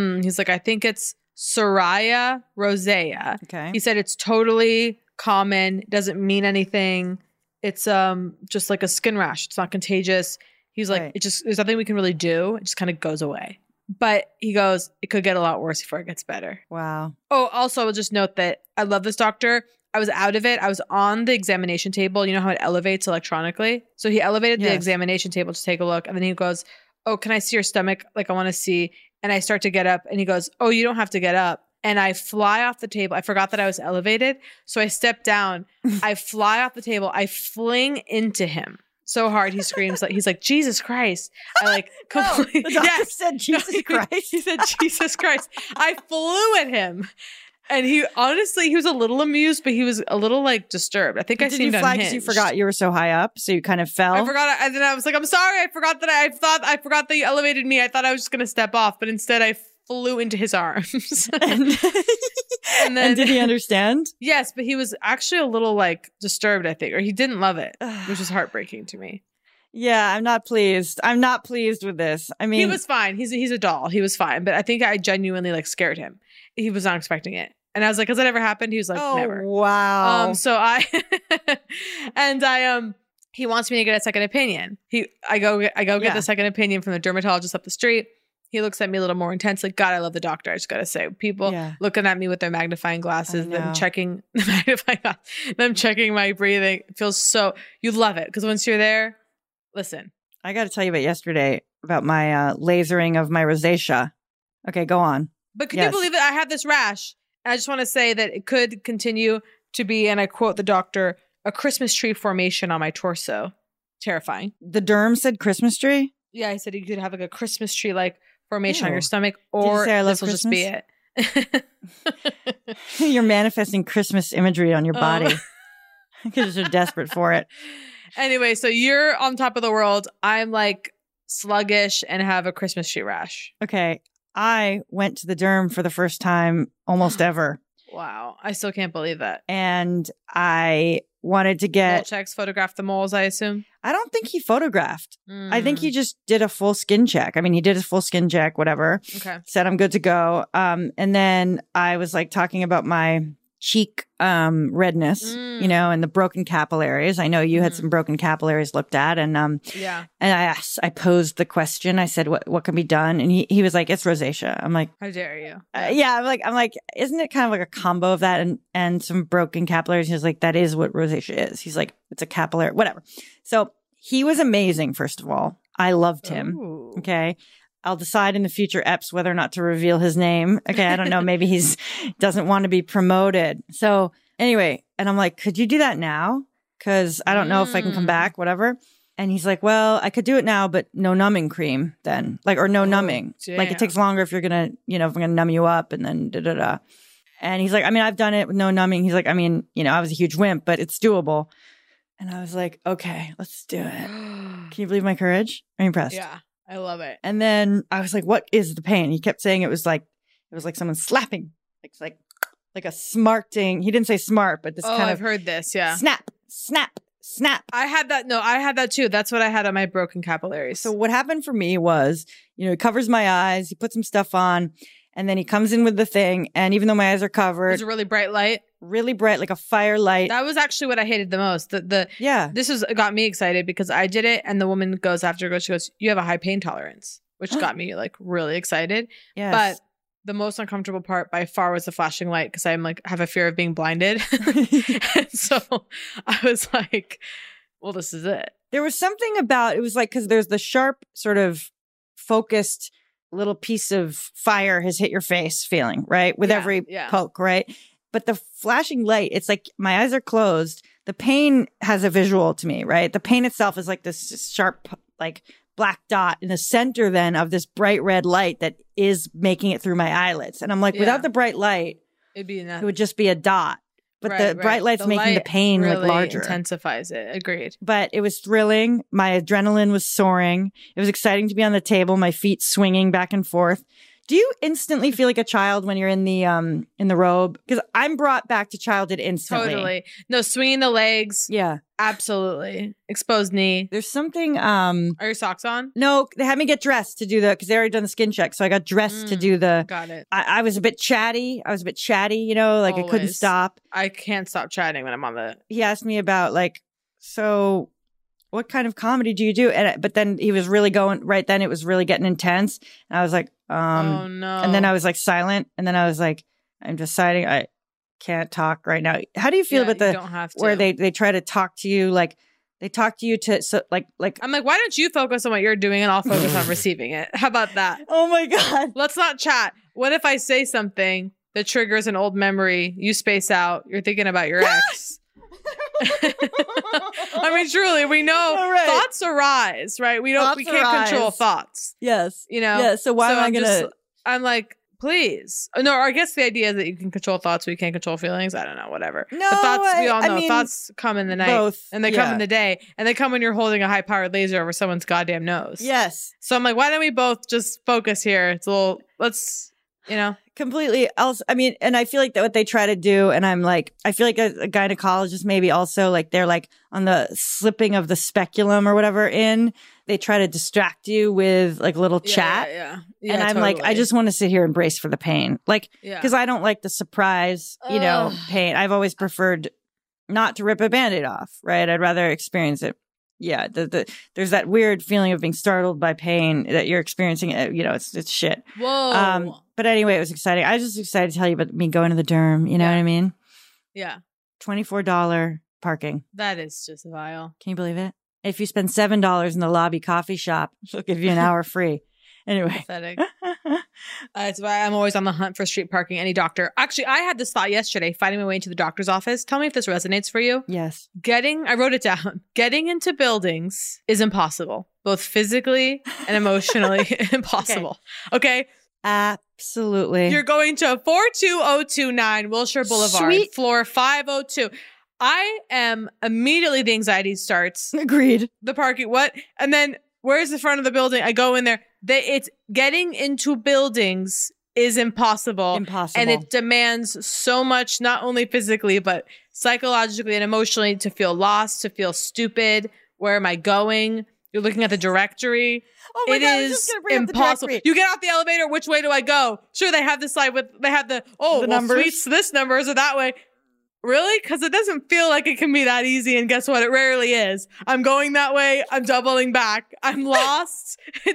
I think it's Psoriasis rosea. Okay. He said it's totally common. Doesn't mean anything. It's just like a skin rash. It's not contagious. He's like, there's nothing we can really do. It just kind of goes away. But he goes, it could get a lot worse before it gets better. Wow. Oh, also, I'll just note that I love this doctor. I was out of it. I was on the examination table. You know how it elevates electronically? So he elevated the examination table to take a look. And then he goes, oh, can I see your stomach? Like, I want to see. And I start to get up. And he goes, oh, you don't have to get up. And I fly off the table. I forgot that I was elevated. So I step down. I fly off the table. I fling into him so hard. He screams. He's like, Jesus Christ. I like completely. The doctor said Jesus Christ. He said Jesus Christ. I flew at him. And he was a little amused, but he was a little like disturbed. I think I seemed unhinged. Did you fly because you forgot you were so high up, so you kind of fell? I forgot. And then I was like, I'm sorry. I forgot that you elevated me. I thought I was just going to step off, but instead I flew into his arms. and did he understand? Yes, but he was actually a little like disturbed, I think, or he didn't love it, which is heartbreaking to me. Yeah, I'm not pleased. I'm not pleased with this. I mean, he was fine. He's a doll. He was fine, but I think I genuinely like scared him. He was not expecting it. And I was like, has that ever happened? He was like, never. Wow. So he wants me to get a second opinion. I go get the second opinion from the dermatologist up the street. He looks at me a little more intensely. God, I love the doctor. I just gotta say, people looking at me with their magnifying glasses, them checking my breathing. It feels so. You love it because once you're there, listen. I got to tell you about yesterday about my lasering of my rosacea. Okay, go on. But can you believe it? I have this rash. And I just want to say that it could continue to be, and I quote the doctor, a Christmas tree formation on my torso. Terrifying. The derm said Christmas tree? Yeah, he said you could have like a Christmas tree like formation on your stomach, or this will just be it. You're manifesting Christmas imagery on your body because you're desperate for it. Anyway, so you're on top of the world. I'm like sluggish and have a Christmas tree rash. Okay. I went to the derm for the first time almost ever. Wow. I still can't believe that. And I wanted to get... Mole checks, photographed the moles, I assume? I don't think he photographed. I think he just did a full skin check. I mean, he did a full skin check, whatever. Okay. Said I'm good to go. And then I was like talking about my cheek redness, you know, and the broken capillaries. I know you had some broken capillaries looked at, and and I posed the question. I said, what can be done? And he was like, it's rosacea. I'm like, how dare you? I'm like, isn't it kind of like a combo of that and some broken capillaries? He was like, that is what rosacea is. He's like, it's a capillary, whatever. So he was amazing. First of all, I loved him. Ooh. Okay. I'll decide in the future EPs whether or not to reveal his name. Okay, I don't know. Maybe he's doesn't want to be promoted. So anyway, and I'm like, could you do that now? Because I don't know if I can come back, whatever. And he's like, well, I could do it now, but no numbing cream then. Like, or no numbing. Damn. Like, it takes longer if you're going to, you know, if I'm going to numb you up and then da-da-da. And he's like, I mean, I've done it with no numbing. He's like, I mean, you know, I was a huge wimp, but it's doable. And I was like, okay, let's do it. Can you believe my courage? Are you impressed? Yeah. I love it. And then I was like, what is the pain? He kept saying it was like someone slapping. It's like a smarting. He didn't say smart, but this kind of. I've heard this. Yeah. Snap, snap, snap. I had that. No, I had that too. That's what I had on my broken capillaries. So what happened for me was, you know, he covers my eyes. He puts some stuff on. And then he comes in with the thing. And even though my eyes are covered. It's a really bright light. Really bright, like a firelight. That was actually what I hated the most. This got me excited because I did it. And the woman goes after, she goes, you have a high pain tolerance, which got me like really excited. Yes. But the most uncomfortable part by far was the flashing light because I'm like, have a fear of being blinded. And so I was like, well, this is it. There was something about, it was like, because there's the sharp sort of focused little piece of fire has hit your face feeling, right? With every poke, right? But the flashing light, it's like my eyes are closed. The pain has a visual to me, right? The pain itself is like this sharp, like black dot in the center then of this bright red light that is making it through my eyelids. And I'm like, without the bright light, it would just be a dot. But the bright light's making the pain really like larger. Intensifies it. Agreed. But it was thrilling. My adrenaline was soaring. It was exciting to be on the table, my feet swinging back and forth. Do you instantly feel like a child when you're in the robe? Because I'm brought back to childhood instantly. Totally. No, swinging the legs. Yeah. Absolutely. Exposed knee. There's something. Are your socks on? No, they had me get dressed to do because they already done the skin check. So I got dressed to do the. Got it. I was a bit chatty. You know, like Always. I couldn't stop. I can't stop chatting when I'm on the. He asked me about so what kind of comedy do you do? But then he was really going right then. It was really getting intense. And I was like, oh no. And then I was like silent. And then I was like, I'm deciding I can't talk right now. How do you feel about where they try to talk to you? Like they talk to you like I'm like, why don't you focus on what you're doing and I'll focus on receiving it? How about that? Oh my God. Let's not chat. What if I say something that triggers an old memory? You space out. You're thinking about your ex. I mean, truly, we know thoughts arise, right? We can't control thoughts. Yes. You know? Yeah. So why am I going to? I'm like, please. No, or I guess the idea is that you can control thoughts, but you can't control feelings. I don't know, whatever. No, but thoughts, we all know thoughts come in the night and they come in the day and they come when you're holding a high powered laser over someone's goddamn nose. Yes. So I'm like, why don't we both just focus here? It's a little, You know, completely else. I mean, and I feel like that what they try to do, and I'm like, I feel like a gynecologist maybe also like they're like on the slipping of the speculum or whatever in. They try to distract you with like a little chat. Yeah, and I'm totally. like, I just want to sit here and brace for the pain. Like, because I don't like the surprise, pain. I've always preferred not to rip a Band-Aid off, right? I'd rather experience it. Yeah, there's that weird feeling of being startled by pain that you're experiencing. It's shit. Whoa. But anyway, it was exciting. I was just excited to tell you about me going to the derm. You know what I mean? Yeah. $24 parking. That is just vile. Can you believe it? If you spend $7 in the lobby coffee shop, they'll give you an hour free. Anyway. Pathetic. That's why I'm always on the hunt for street parking. Any doctor. Actually, I had this thought yesterday, finding my way into the doctor's office. Tell me if this resonates for you. Yes. I wrote it down. Getting into buildings is impossible, both physically and emotionally impossible. Okay? Absolutely. You're going to 42029 Wilshire Boulevard, Sweet. floor 502. I am immediately, the anxiety starts. Agreed. The parking, what? And then where's the front of the building? I go in there. It's getting into buildings is impossible. And it demands so much, not only physically, but psychologically and emotionally, to feel lost, to feel stupid. Where am I going? You're looking at the directory. Oh my God, I was is just gonna bring up the impossible. directory. You get off the elevator. Which way do I go? Sure, they have the slide they have the numbers. Suites, this number is that way. Really? Because it doesn't feel like it can be that easy. And guess what? It rarely is. I'm going that way. I'm doubling back. I'm lost.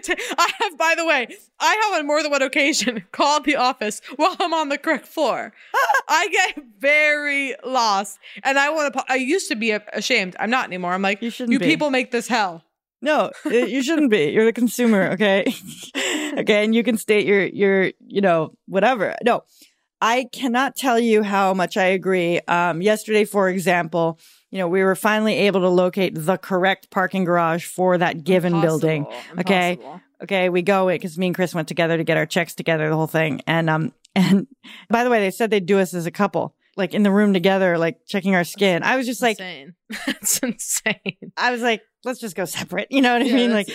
By the way, I have on more than one occasion called the office while I'm on the correct floor. I get very lost. And I used to be ashamed. I'm not anymore. I'm like, you people make this hell. No, you shouldn't be. You're the consumer, okay? Okay, and you can state your whatever. No. I cannot tell you how much I agree. Yesterday, for example, we were finally able to locate the correct parking garage for that given building. Okay. Okay. We go in because me and Chris went together to get our checks together, the whole thing. And by the way, they said they'd do us as a couple, like in the room together, like checking our skin. I was just like, that's insane. I was like, let's just go separate. You know what I mean? Like,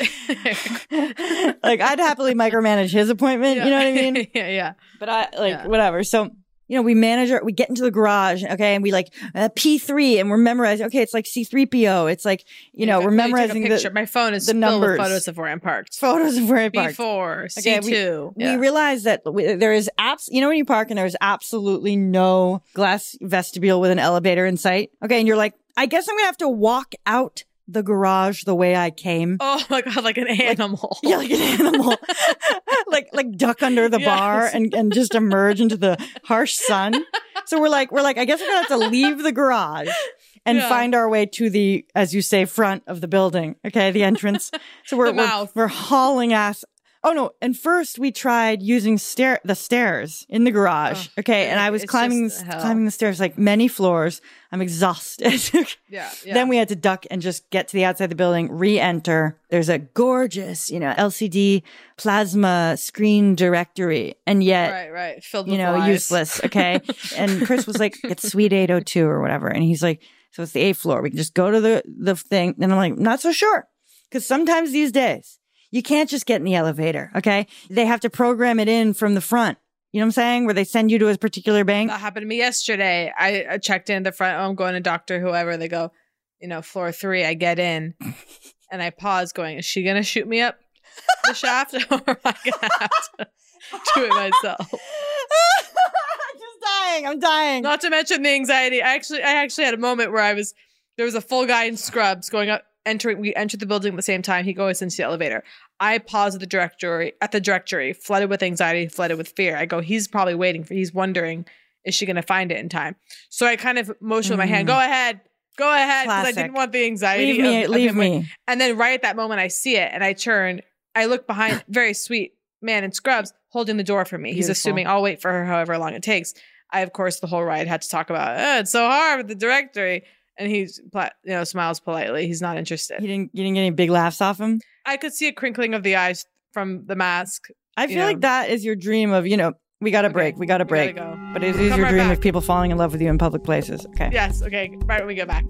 like I'd happily micromanage his appointment. You know what I mean? Yeah. But whatever. So, we we get into the garage. Okay. And we like P3 and we're memorizing. Okay. It's like C3PO. It's like, we're memorizing my phone is the filled numbers. with photos of where I'm parked. Photos of where I parked. B4, Okay, C2. We realize that there is when you park and there's absolutely no glass vestibule with an elevator in sight. Okay. And you're like, I guess I'm going to have to walk out the garage the way I came. Oh my God, like an animal. Like an animal. like duck under the bar and just emerge into the harsh sun. So we're like, I guess we're gonna have to leave the garage and find our way to the, as you say, front of the building. Okay, the entrance. So we're hauling ass. Oh no! And first we tried using the stairs in the garage. Okay, and I was climbing the stairs like many floors. I'm exhausted. Yeah. Then we had to duck and just get to the outside of the building, re-enter. There's a gorgeous, LCD plasma screen directory, and yet, right, filled with lies. Useless. Okay, and Chris was like, "It's Suite 802 or whatever," and he's like, "So it's the 8th floor. We can just go to the thing." And I'm like, "Not so sure," because sometimes these days. You can't just get in the elevator, okay? They have to program it in from the front. You know what I'm saying? Where they send you to a particular bank. That happened to me yesterday. I checked in at the front. I'm going to doctor, whoever. They go, floor 3. I get in. And I pause going, is she going to shoot me up the shaft? Or am I going to have to do it myself? I'm dying. Not to mention the anxiety. I actually had a moment where there was a full guy in scrubs going up. We entered the building at the same time. He goes into the elevator. I pause at the directory, flooded with anxiety, flooded with fear. I go, he's probably he's wondering, is she going to find it in time? So I kind of motion with my hand, go ahead. Because I didn't want the anxiety. Leave me. And then right at that moment, I see it and I turn, I look behind, very sweet man in scrubs holding the door for me. Beautiful. He's assuming I'll wait for her however long it takes. I, of course, the whole ride had to talk about, it's so hard with the directory. And he smiles politely. He's not interested. You didn't get any big laughs off him? I could see a crinkling of the eyes from the mask. I feel like that is your dream of, we got to break. We got to break. Go. But it is your dream of people falling in love with you in public places. Okay. Yes. Okay. Right when we get back.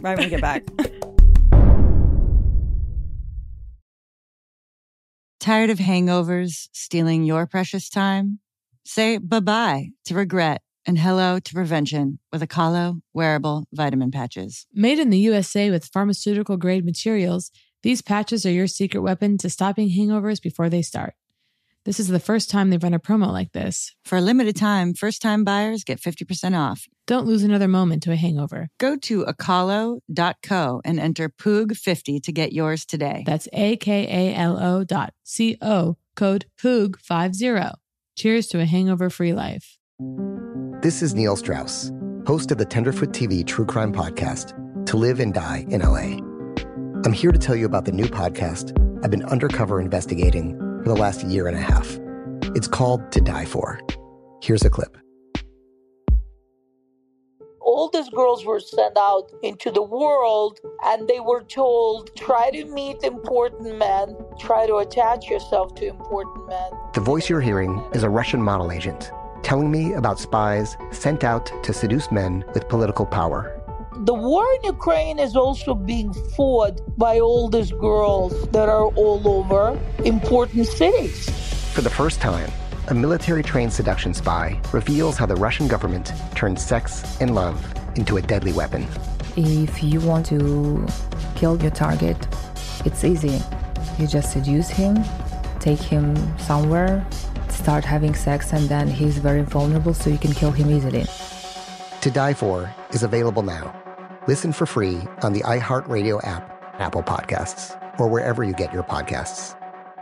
Tired of hangovers stealing your precious time? Say bye-bye to regret and hello to prevention with Akalo wearable vitamin patches. Made in the USA with pharmaceutical-grade materials, these patches are your secret weapon to stopping hangovers before they start. This is the first time they've run a promo like this. For a limited time, first-time buyers get 50% off. Don't lose another moment to a hangover. Go to akalo.co and enter POOG50 to get yours today. That's akalo.co, code POOG50. Cheers to a hangover-free life. This is Neil Strauss, host of the Tenderfoot TV true crime podcast, To Live and Die in LA. I'm here to tell you about the new podcast I've been undercover investigating for the last year and a half. It's called To Die For. Here's a clip. All these girls were sent out into the world and they were told, try to meet important men, try to attach yourself to important men. The voice you're hearing is a Russian model agent telling me about spies sent out to seduce men with political power. The war in Ukraine is also being fought by all these girls that are all over important cities. For the first time, a military-trained seduction spy reveals how the Russian government turned sex and love into a deadly weapon. If you want to kill your target, it's easy. You just seduce him, take him somewhere, start having sex, and then he's very vulnerable, so you can kill him easily. To Die For is available now. Listen for free on the iHeartRadio app, Apple Podcasts, or wherever you get your podcasts.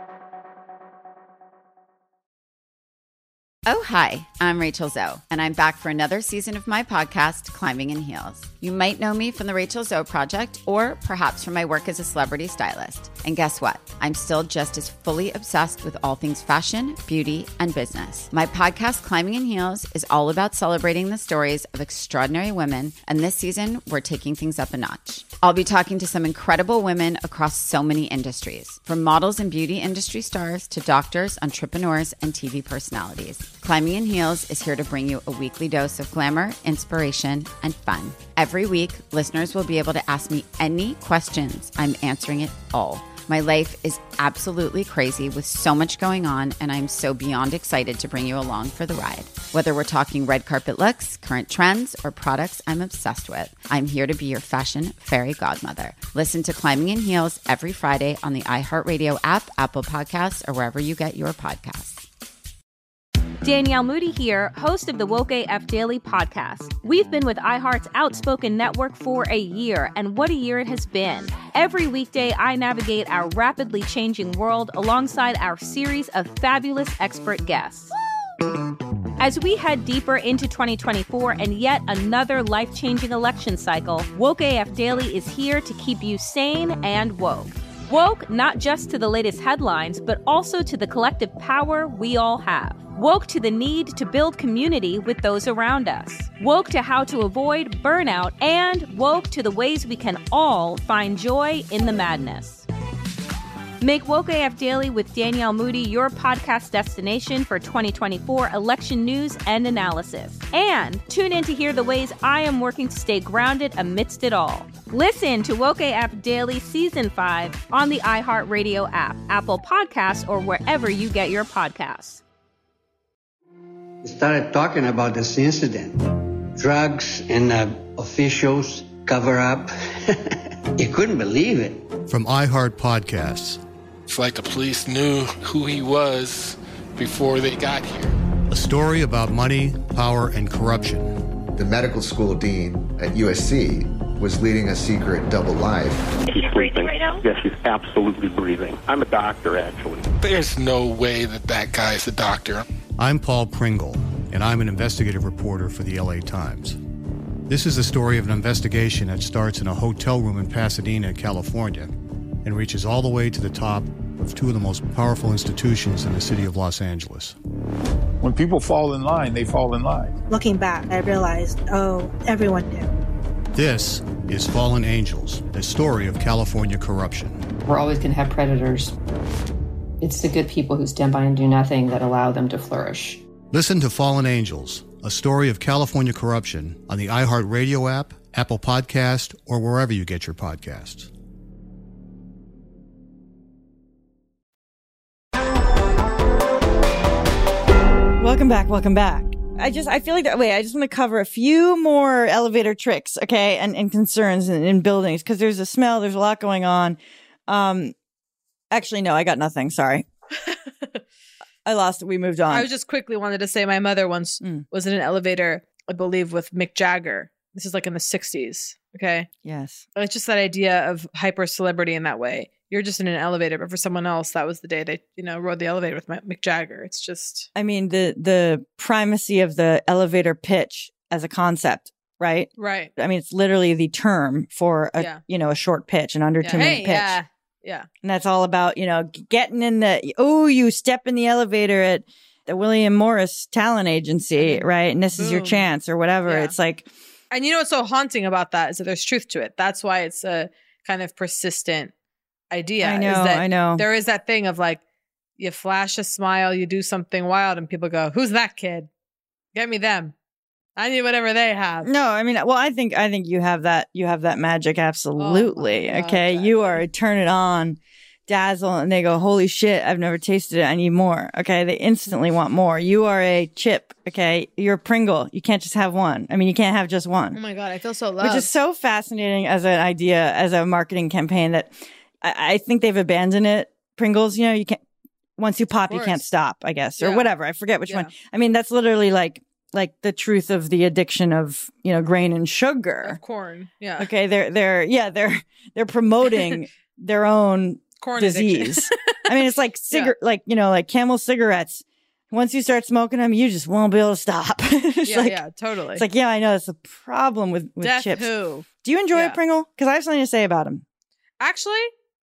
Oh, hi, I'm Rachel Zoe, and I'm back for another season of my podcast, Climbing in Heels. You might know me from the Rachel Zoe Project, or perhaps from my work as a celebrity stylist. And guess what? I'm still just as fully obsessed with all things fashion, beauty, and business. My podcast, Climbing in Heels, is all about celebrating the stories of extraordinary women, and this season, we're taking things up a notch. I'll be talking to some incredible women across so many industries, from models and beauty industry stars to doctors, entrepreneurs, and TV personalities. Climbing in Heels is here to bring you a weekly dose of glamour, inspiration, and fun. Every week, listeners will be able to ask me any questions. I'm answering it all. My life is absolutely crazy with so much going on, and I'm so beyond excited to bring you along for the ride. Whether we're talking red carpet looks, current trends, or products I'm obsessed with, I'm here to be your fashion fairy godmother. Listen to Climbing in Heels every Friday on the iHeartRadio app, Apple Podcasts, or wherever you get your podcasts. Danielle Moody here, host of the Woke AF Daily podcast. We've been with iHeart's Outspoken Network for a year, and what a year it has been. Every weekday, I navigate our rapidly changing world alongside our series of fabulous expert guests. As we head deeper into 2024 and yet another life-changing election cycle, Woke AF Daily is here to keep you sane and woke. Woke not just to the latest headlines, but also to the collective power we all have. Woke to the need to build community with those around us. Woke to how to avoid burnout, and woke to the ways we can all find joy in the madness. Make Woke AF Daily with Danielle Moody your podcast destination for 2024 election news and analysis. And tune in to hear the ways I am working to stay grounded amidst it all. Listen to Woke AF Daily Season 5 on the iHeartRadio app, Apple Podcasts, or wherever you get your podcasts. Started talking about this incident. Drugs and officials cover up. You couldn't believe it. From iHeart Podcasts. It's like the police knew who he was before they got here. A story about money, power, and corruption. The medical school dean at USC was leading a secret double life. She's breathing right now? Yes, she's absolutely breathing. I'm a doctor, actually. There's no way that guy's a doctor. I'm Paul Pringle, and I'm an investigative reporter for the LA Times. This is the story of an investigation that starts in a hotel room in Pasadena, California, and reaches all the way to the top of two of the most powerful institutions in the city of Los Angeles. When people fall in line, they fall in line. Looking back, I realized, everyone knew. This is Fallen Angels, a story of California corruption. We're always going to have predators. It's the good people who stand by and do nothing that allow them to flourish. Listen to Fallen Angels, a story of California corruption on the iHeartRadio app, Apple Podcast, or wherever you get your podcasts. Welcome back. I feel like I just want to cover a few more elevator tricks, okay, and concerns in buildings, because there's a smell, there's a lot going on. Actually, no, I got nothing. Sorry. I lost it. We moved on. I just quickly wanted to say my mother once was in an elevator, I believe, with Mick Jagger. This is like in the 60s. Okay. Yes. It's just that idea of hyper celebrity in that way. You're just in an elevator, but for someone else, that was the day they, rode the elevator with Mick Jagger. It's just. I mean, the primacy of the elevator pitch as a concept, right? Right. I mean, it's literally the term for a short pitch, an under 2-minute pitch. Yeah. And that's all about, getting in you step in the elevator at the William Morris talent agency, right? And this is your chance or whatever. Yeah. It's like. And what's so haunting about that is that there's truth to it. That's why it's a kind of persistent idea. I know. There is that thing of like, you flash a smile, you do something wild, and people go, "Who's that kid? Get me them. I need whatever they have." No, I mean, well, I think you have that magic, absolutely. Oh God, okay, you are turn it on, dazzle, and they go, "Holy shit, I've never tasted it. I need more." Okay, they instantly want more. You are a chip. Okay, you're a Pringle. You can't just have one. I mean, you can't have just one. Oh my God, I feel so loved. Which is so fascinating as an idea, as a marketing campaign that I think they've abandoned it. Pringles, you can't, once you pop, you can't stop, I guess, or whatever. I forget which one. I mean, that's literally like the truth of the addiction of, grain and sugar. Of corn. Yeah. Okay. They're promoting their own corn disease. I mean, it's like like Camel cigarettes. Once you start smoking them, you just won't be able to stop. Totally. It's like, I know that's the problem with Death chips. Who. Do you enjoy a Pringle? Because I have something to say about them. Actually,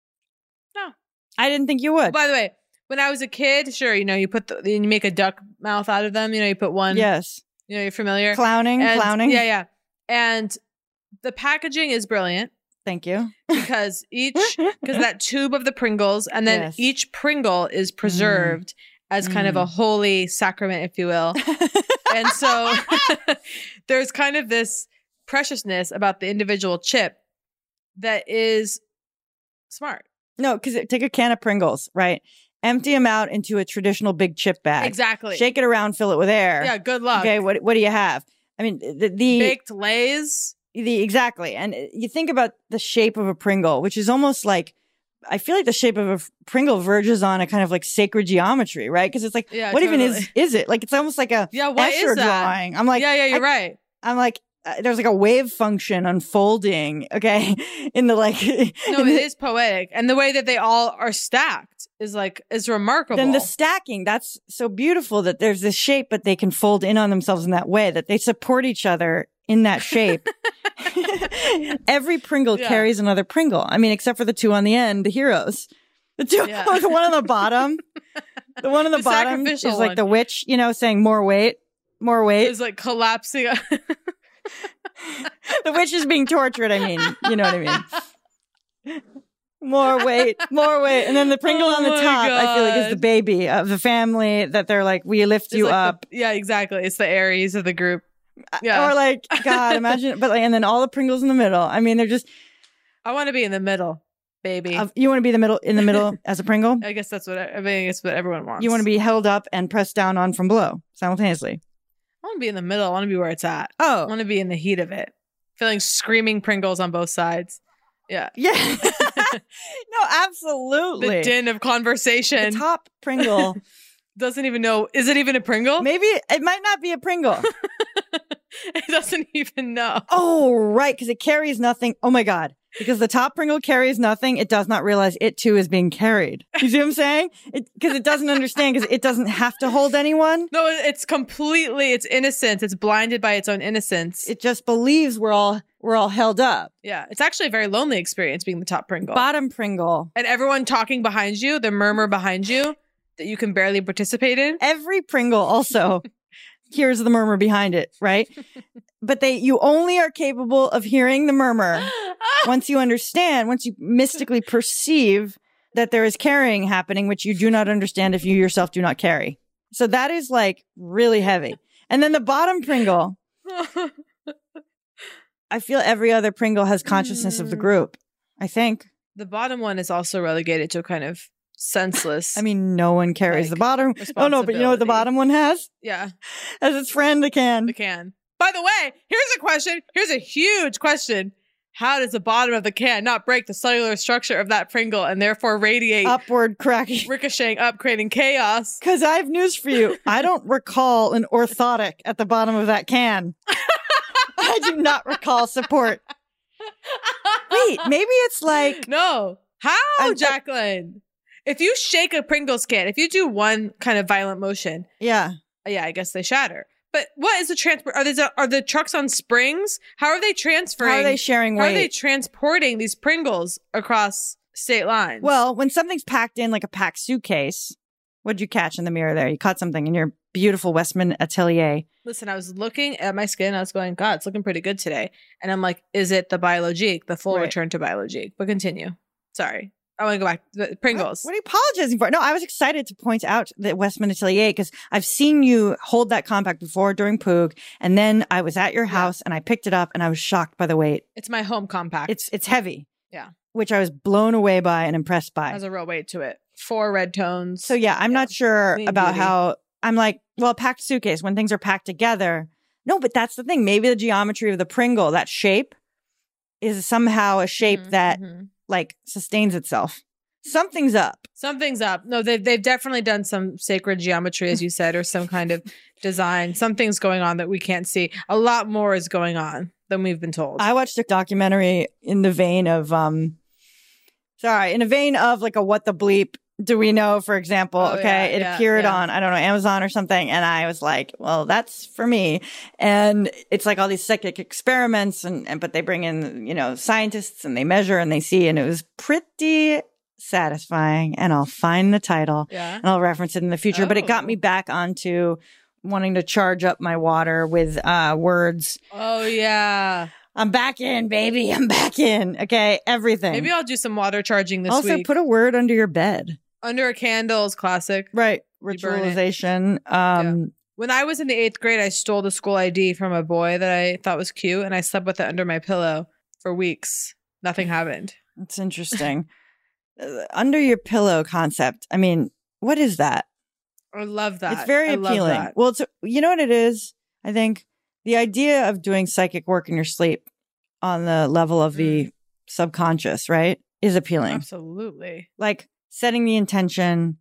no. I didn't think you would. By the way, when I was a kid, sure, you make a duck mouth out of them. You put one. Yes. You're familiar. Clowning. Yeah. And the packaging is brilliant. Thank you. Because that tube of the Pringles, and then each Pringle is preserved as kind of a holy sacrament, if you will. And so there's kind of this preciousness about the individual chip that is smart. No, because take a can of Pringles, right? Empty them out into a traditional big chip bag. Exactly. Shake it around, fill it with air. Yeah, good luck. Okay, what do you have? I mean, the baked Lay's. Exactly. And you think about the shape of a Pringle, which is almost like, I feel like the shape of a Pringle verges on a kind of like sacred geometry, right? Because it's like, what even is it? Like, it's almost like a Escher drawing. I'm like, you're right. I'm like, there's like a wave function unfolding, okay? In the like, no, it is poetic, and the way that they all are stacked is remarkable. Then the stacking, that's so beautiful that there's this shape, but they can fold in on themselves in that way that they support each other in that shape. Every Pringle carries another Pringle. I mean, except for the two on the end, the heroes. The two, the one on the bottom, the one on the bottom is like the witch, saying more weight. Is like collapsing. The witch is being tortured. I mean, you know what I mean? More weight. And then the Pringle on the top, I feel like, is the baby of the family that they're like, we lift you up. Exactly. It's the Aries of the group. Yeah. Or like, God, imagine, and then all the Pringles in the middle. I mean, they're just. I want to be in the middle, baby. You want to be in the middle as a Pringle? I guess that's what everyone wants. You want to be held up and pressed down on from below simultaneously. I want to be in the middle. I want to be where it's at. Oh. I want to be in the heat of it. Feeling screaming Pringles on both sides. Yeah. Yeah. No, absolutely. The din of conversation. The top Pringle. Doesn't even know. Is it even a Pringle? Maybe it might not be a Pringle. It doesn't even know. Oh, right. Because it carries nothing. Oh, my God. Because the top Pringle carries nothing, it does not realize it too is being carried. You see what I'm saying? Because it doesn't understand, because it doesn't have to hold anyone. No, it's innocent. It's blinded by its own innocence. It just believes we're all held up. Yeah. It's actually a very lonely experience being the top Pringle. Bottom Pringle. And everyone talking behind you, the murmur behind you that you can barely participate in. Every Pringle also hears the murmur behind it, right? But you only are capable of hearing the murmur once you mystically perceive that there is carrying happening, which you do not understand if you yourself do not carry. So that is like really heavy. And then the bottom Pringle, I feel every other Pringle has consciousness of the group, I think. The bottom one is also relegated to a kind of senseless. I mean, no one carries the bottom. Oh, no, but you know what the bottom one has? Yeah. As its friend, the can. The can. By the way, here's a question. Here's a huge question. How does the bottom of the can not break the cellular structure of that Pringle and therefore radiate upward, cracking, ricocheting up, creating chaos? Because I have news for you. I don't recall an orthotic at the bottom of that can. I do not recall support. Wait, maybe it's like... No. How, Jacqueline? If you shake a Pringles can, if you do one kind of violent motion... Yeah, I guess they shatter. But what is the transport? Are the trucks on springs? How are they transferring? How are they sharing weight? How are they transporting these Pringles across state lines? Well, when something's packed in like a packed suitcase, what'd you catch in the mirror there? You caught something in your beautiful Westman Atelier. Listen, I was looking at my skin. I was going, God, it's looking pretty good today. And I'm like, is it the Biologique, the full return to Biologique? But continue. Sorry. I want to go back to the Pringles. What are you apologizing for? No, I was excited to point out the Westman Atelier because I've seen you hold that compact before during Poog, and then I was at your house and I picked it up and I was shocked by the weight. It's my home compact. It's heavy. Yeah. Which I was blown away by and impressed by. Has a real weight to it. 4 red tones. So yeah, I'm not sure Clean about beauty. how I'm like, well, a packed suitcase when things are packed together. No, but that's the thing. Maybe the geometry of the Pringle, that shape, is somehow a shape that like sustains itself. Something's up. Something's up. No, they've definitely done some sacred geometry, as you said, or some kind of design. Something's going on that we can't see. A lot more is going on than we've been told. I watched a documentary in the vein of, in a vein of like a What the Bleep Do We Know, for example. It appeared on, I don't know, Amazon or something. And I was like, well, that's for me. And it's like all these psychic experiments but they bring in, scientists and they measure and they see. And it was pretty satisfying, and I'll find the title and I'll reference it in the future. But it got me back onto wanting to charge up my water with words. Oh yeah, I'm back in, baby. I'm back in. Okay, everything. Maybe I'll do some water charging this week. Also, put a word under your bed. Under a candle is classic. Right, ritualization. When I was in the 8th grade, I stole the school ID from a boy that I thought was cute, and I slept with it under my pillow for weeks. Nothing happened. That's interesting. Under your pillow concept. I mean, what is that? I love that. It's very appealing. Well, you know what it is? I think the idea of doing psychic work in your sleep on the level of the subconscious, right, is appealing. Absolutely. Like setting the intention.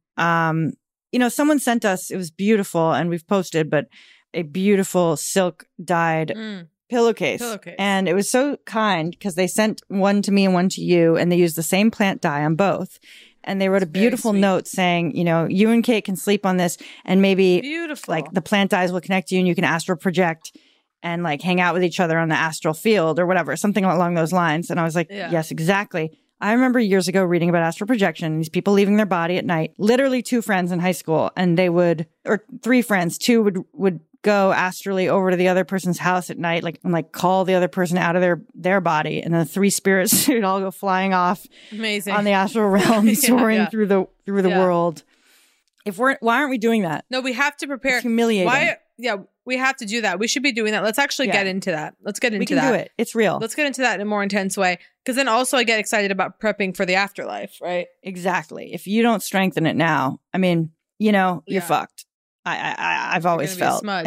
Someone sent us, it was beautiful, and we've posted, but a beautiful silk dyed pillowcase. And it was so kind because they sent one to me and one to you, and they used the same plant dye on both. And they wrote a beautiful note saying, you and Kate can sleep on this, and maybe like the plant dyes will connect you and you can astral project and like hang out with each other on the astral field or whatever, something along those lines. And I was like, yes, exactly. I remember years ago reading about astral projection, these people leaving their body at night, literally 2 friends in high school, and they would, or 3 friends, 2 would go astrally over to the other person's house at night, and call the other person out of their body, and the 3 spirits would all go flying off. Amazing. On the astral realm, soaring through the world. Why aren't we doing that? No, we have to prepare. It's humiliating. We have to do that. We should be doing that. Let's actually get into that. Let's get into that. We can do it. It's real. Let's get into that in a more intense way. Because then also I get excited about prepping for the afterlife, right? Exactly. If you don't strengthen it now, I mean, you're fucked. I've always felt. But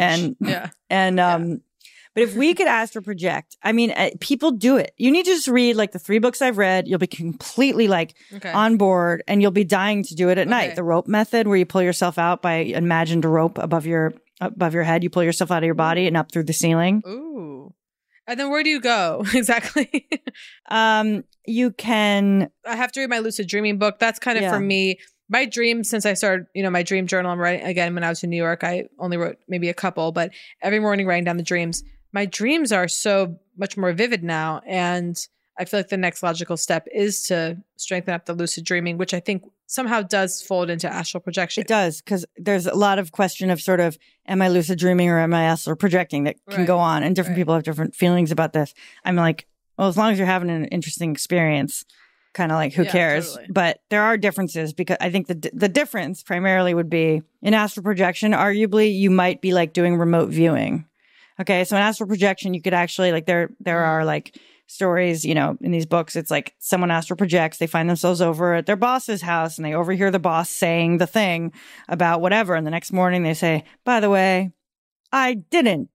if we could astral project, I mean, people do it. You need to just read like the 3 books I've read. You'll be completely on board, and you'll be dying to do it at night. The rope method, where you pull yourself out by imagined a rope above your head. You pull yourself out of your body and up through the ceiling. Ooh. And then where do you go exactly? You can. I have to read my lucid dreaming book. That's kind of for me. My dreams, since I started, my dream journal, I'm writing again when I was in New York. I only wrote maybe a couple, but every morning writing down the dreams. My dreams are so much more vivid now. And I feel like the next logical step is to strengthen up the lucid dreaming, which I think somehow does fold into astral projection. It does, because there's a lot of question of sort of, am I lucid dreaming or am I astral projecting that can go on? And different people have different feelings about this. I'm like, well, as long as you're having an interesting experience, kind of like, who cares? Totally. But there are differences, because I think the difference primarily would be in astral projection, arguably, you might be like doing remote viewing. Okay, so in astral projection, you could actually, like, there are like stories, you know, in these books, it's like someone astral projects, they find themselves over at their boss's house and they overhear the boss saying the thing about whatever. And the next morning they say, by the way, I didn't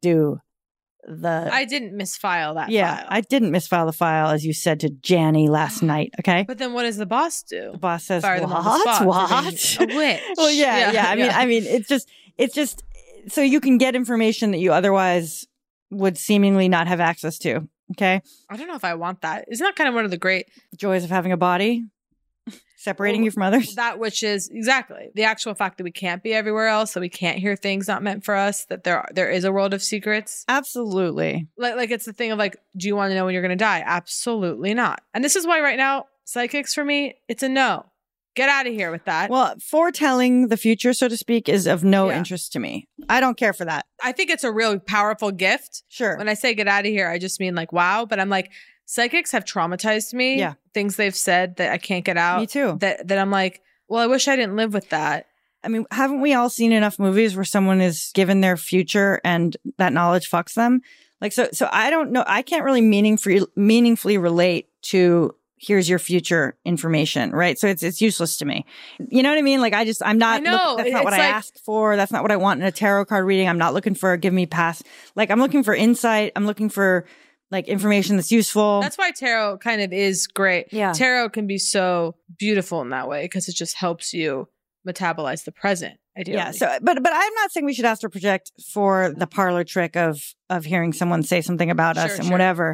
misfile that file. I didn't misfile the file, as you said to Janny last night. Okay. But then what does the boss do? The boss says, fire them on the spot for being a witch. Well, yeah. I mean, it's just so you can get information that you otherwise would seemingly not have access to. Okay. I don't know if I want that. Isn't that kind of one of the great joys of having a body? Separating you from others? That which is exactly the actual fact that we can't be everywhere else, so we can't hear things not meant for us, that there is a world of secrets. Absolutely. Like it's the thing of like, do you want to know when you're going to die? Absolutely not. And this is why right now, psychics for me, it's a no. Get out of here with that. Well, foretelling the future, so to speak, is of no interest to me. I don't care for that. I think it's a really powerful gift. Sure. When I say get out of here, I just mean like, wow. But I'm like, psychics have traumatized me. Yeah. Things they've said that I can't get out. Me too. That I'm like, well, I wish I didn't live with that. I mean, haven't we all seen enough movies where someone is given their future and that knowledge fucks them? Like, so I don't know. I can't really meaningfully relate to here's your future information, right? So it's useless to me. You know what I mean? Like I'm not, that's not what I asked for. That's not what I want in a tarot card reading. I'm not looking for give me pass. Like I'm looking for insight. I'm looking for like information that's useful. That's why tarot kind of is great. Yeah. Tarot can be so beautiful in that way because it just helps you metabolize the present. Ideally. Yeah. So, but I'm not saying we should astral project for the parlor trick of hearing someone say something about us and whatever.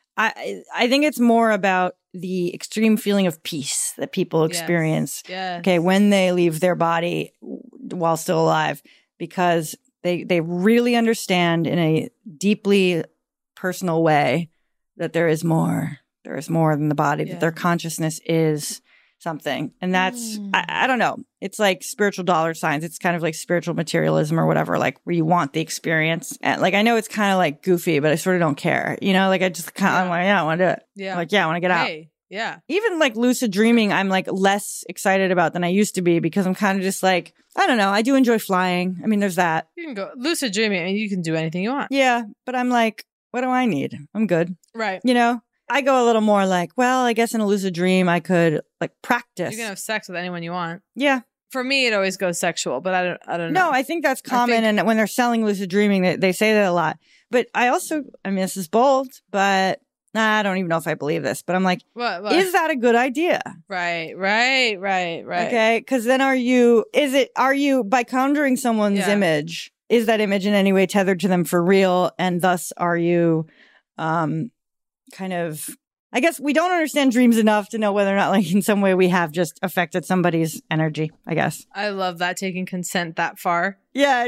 I think it's more about the extreme feeling of peace that people experience. Yes. Okay, when they leave their body while still alive, because they really understand in a deeply personal way that there is more. There is more than the body. That their consciousness is something, and that's I don't know. It's like spiritual dollar signs. It's kind of like spiritual materialism or whatever. Like where you want the experience. And like I know it's kind of like goofy, but I sort of don't care. You know, like I just kind of I'm like, I want to do it. Yeah, like I want to get out. Yeah. Even like lucid dreaming, I'm like less excited about than I used to be because I'm kind of just like, I don't know. I do enjoy flying. I mean, there's that. You can go lucid dreaming. I mean, you can do anything you want. Yeah, but I'm like, what do I need? I'm good. Right. You know, I go a little more like, well, I guess in a lucid dream, I could like practice. You can have sex with anyone you want. Yeah. For me, it always goes sexual, but I don't know. No, I think that's common. And when they're selling lucid dreaming, they say that a lot. But I mean, this is bold, but I don't even know if I believe this, but I'm like, what? Is that a good idea? Right. Okay. Cause then are you, by conjuring someone's image, is that image in any way tethered to them for real? And thus are you, kind of, I guess we don't understand dreams enough to know whether or not like in some way we have just affected somebody's energy, I guess. I love that, taking consent that far. Yeah.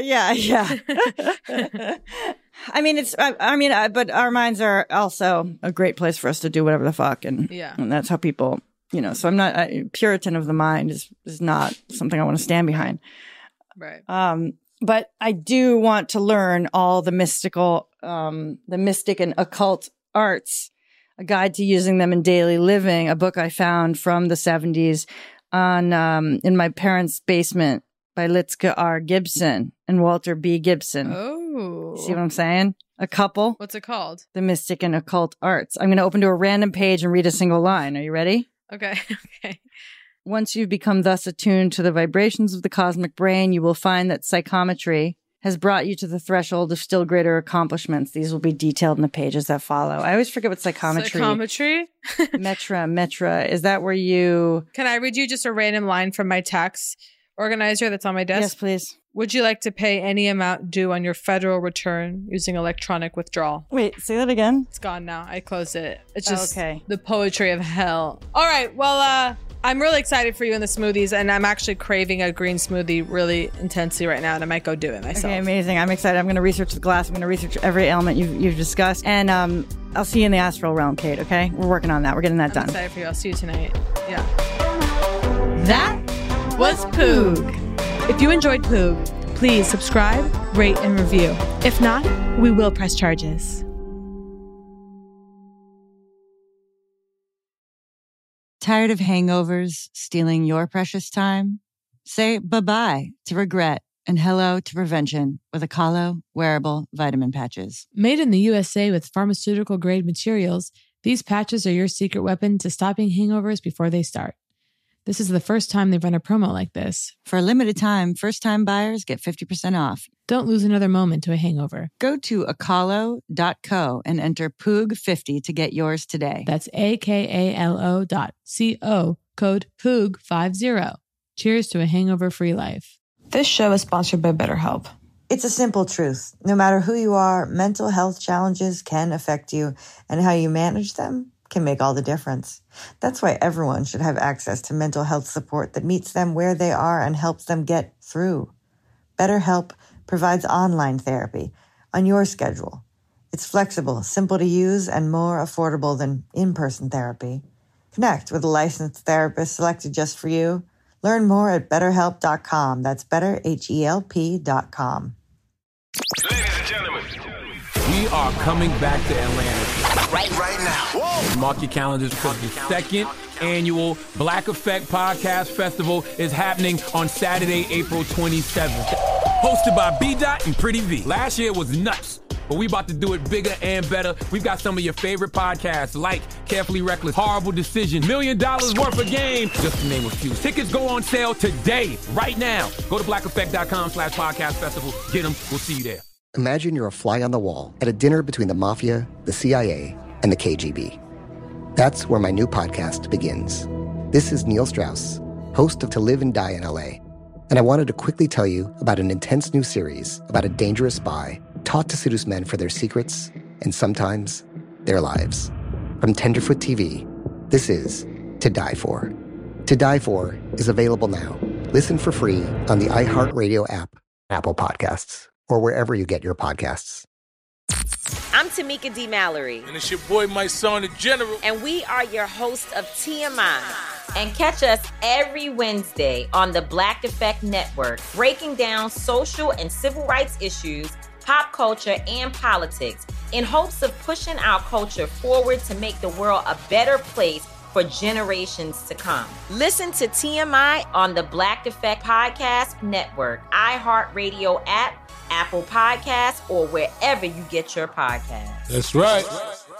I mean, but our minds are also a great place for us to do whatever the fuck. And that's how people, you know, so I'm not Puritan of the mind is not something I want to stand behind. Right. But I do want to learn all the mystical, the mystic and occult arts, a guide to using them in daily living, a book I found from the 70s on, in my parents' basement by Litzka R. Gibson and Walter B. Gibson. Oh. See what I'm saying? A couple. What's it called? The Mystic and Occult Arts. I'm going to open to a random page and read a single line. Are you ready? Okay. Once you've become thus attuned to the vibrations of the cosmic brain, you will find that psychometry has brought you to the threshold of still greater accomplishments. These will be detailed in the pages that follow. I always forget what psychometry. Psychometry? Metra. Is that where you... Can I read you just a random line from my tax organizer that's on my desk? Yes, please. Would you like to pay any amount due on your federal return using electronic withdrawal? Wait, say that again? It's gone now. I closed it. It's just the poetry of hell. All right. Well, I'm really excited for you in the smoothies, and I'm actually craving a green smoothie really intensely right now, and I might go do it myself. Okay, amazing. I'm excited. I'm going to research the glass. I'm going to research every element you've discussed. And I'll see you in the astral realm, Kate, okay? We're working on that. We're getting that done. I'm excited for you. I'll see you tonight. Yeah. That was Poog. If you enjoyed Poog, please subscribe, rate, and review. If not, we will press charges. Tired of hangovers stealing your precious time? Say bye-bye to regret and hello to prevention with Akalo wearable vitamin patches. Made in the USA with pharmaceutical-grade materials, These patches are your secret weapon to stopping hangovers before they start. This is the first time they've run a promo like this. For a limited time, first-time buyers get 50% off. Don't lose another moment to a hangover. Go to Acalo.co and enter POOG50 to get yours today. That's AKALO.co, code POOG50. Cheers to a hangover-free life. This show is sponsored by BetterHelp. It's a simple truth. No matter who you are, mental health challenges can affect you, and how you manage them can make all the difference. That's why everyone should have access to mental health support that meets them where they are and helps them get through. BetterHelp provides online therapy on your schedule. It's flexible, simple to use, and more affordable than in-person therapy. Connect with a licensed therapist selected just for you. Learn more at BetterHelp.com. That's BetterHelp.com. Ladies and gentlemen, we are coming back to Atlanta right now. Whoa. Mark your calendars because the second annual Black Effect Podcast Festival is happening on Saturday, April 27th. Hosted by B-Dot and Pretty V. Last year was nuts, but we about to do it bigger and better. We've got some of your favorite podcasts like Carefully Reckless, Horrible Decision, $1 Million Worth of Game, just to name a few. Tickets go on sale today, right now. Go to blackeffect.com/podcast festival. Get them. We'll see you there. Imagine you're a fly on the wall at a dinner between the Mafia, the CIA, and the KGB. That's where my new podcast begins. This is Neil Strauss, host of To Live and Die in LA. And I wanted to quickly tell you about an intense new series about a dangerous spy taught to seduce men for their secrets and sometimes their lives. From Tenderfoot TV, this is To Die For. To Die For is available now. Listen for free on the iHeartRadio app, Apple Podcasts, or wherever you get your podcasts. I'm Tamika D. Mallory. And it's your boy, my son, the General. And we are your hosts of TMI. And catch us every Wednesday on the Black Effect Network, breaking down social and civil rights issues, pop culture, and politics in hopes of pushing our culture forward to make the world a better place for generations to come. Listen to TMI on the Black Effect Podcast Network, iHeartRadio app, Apple Podcasts, or wherever you get your podcasts. That's right.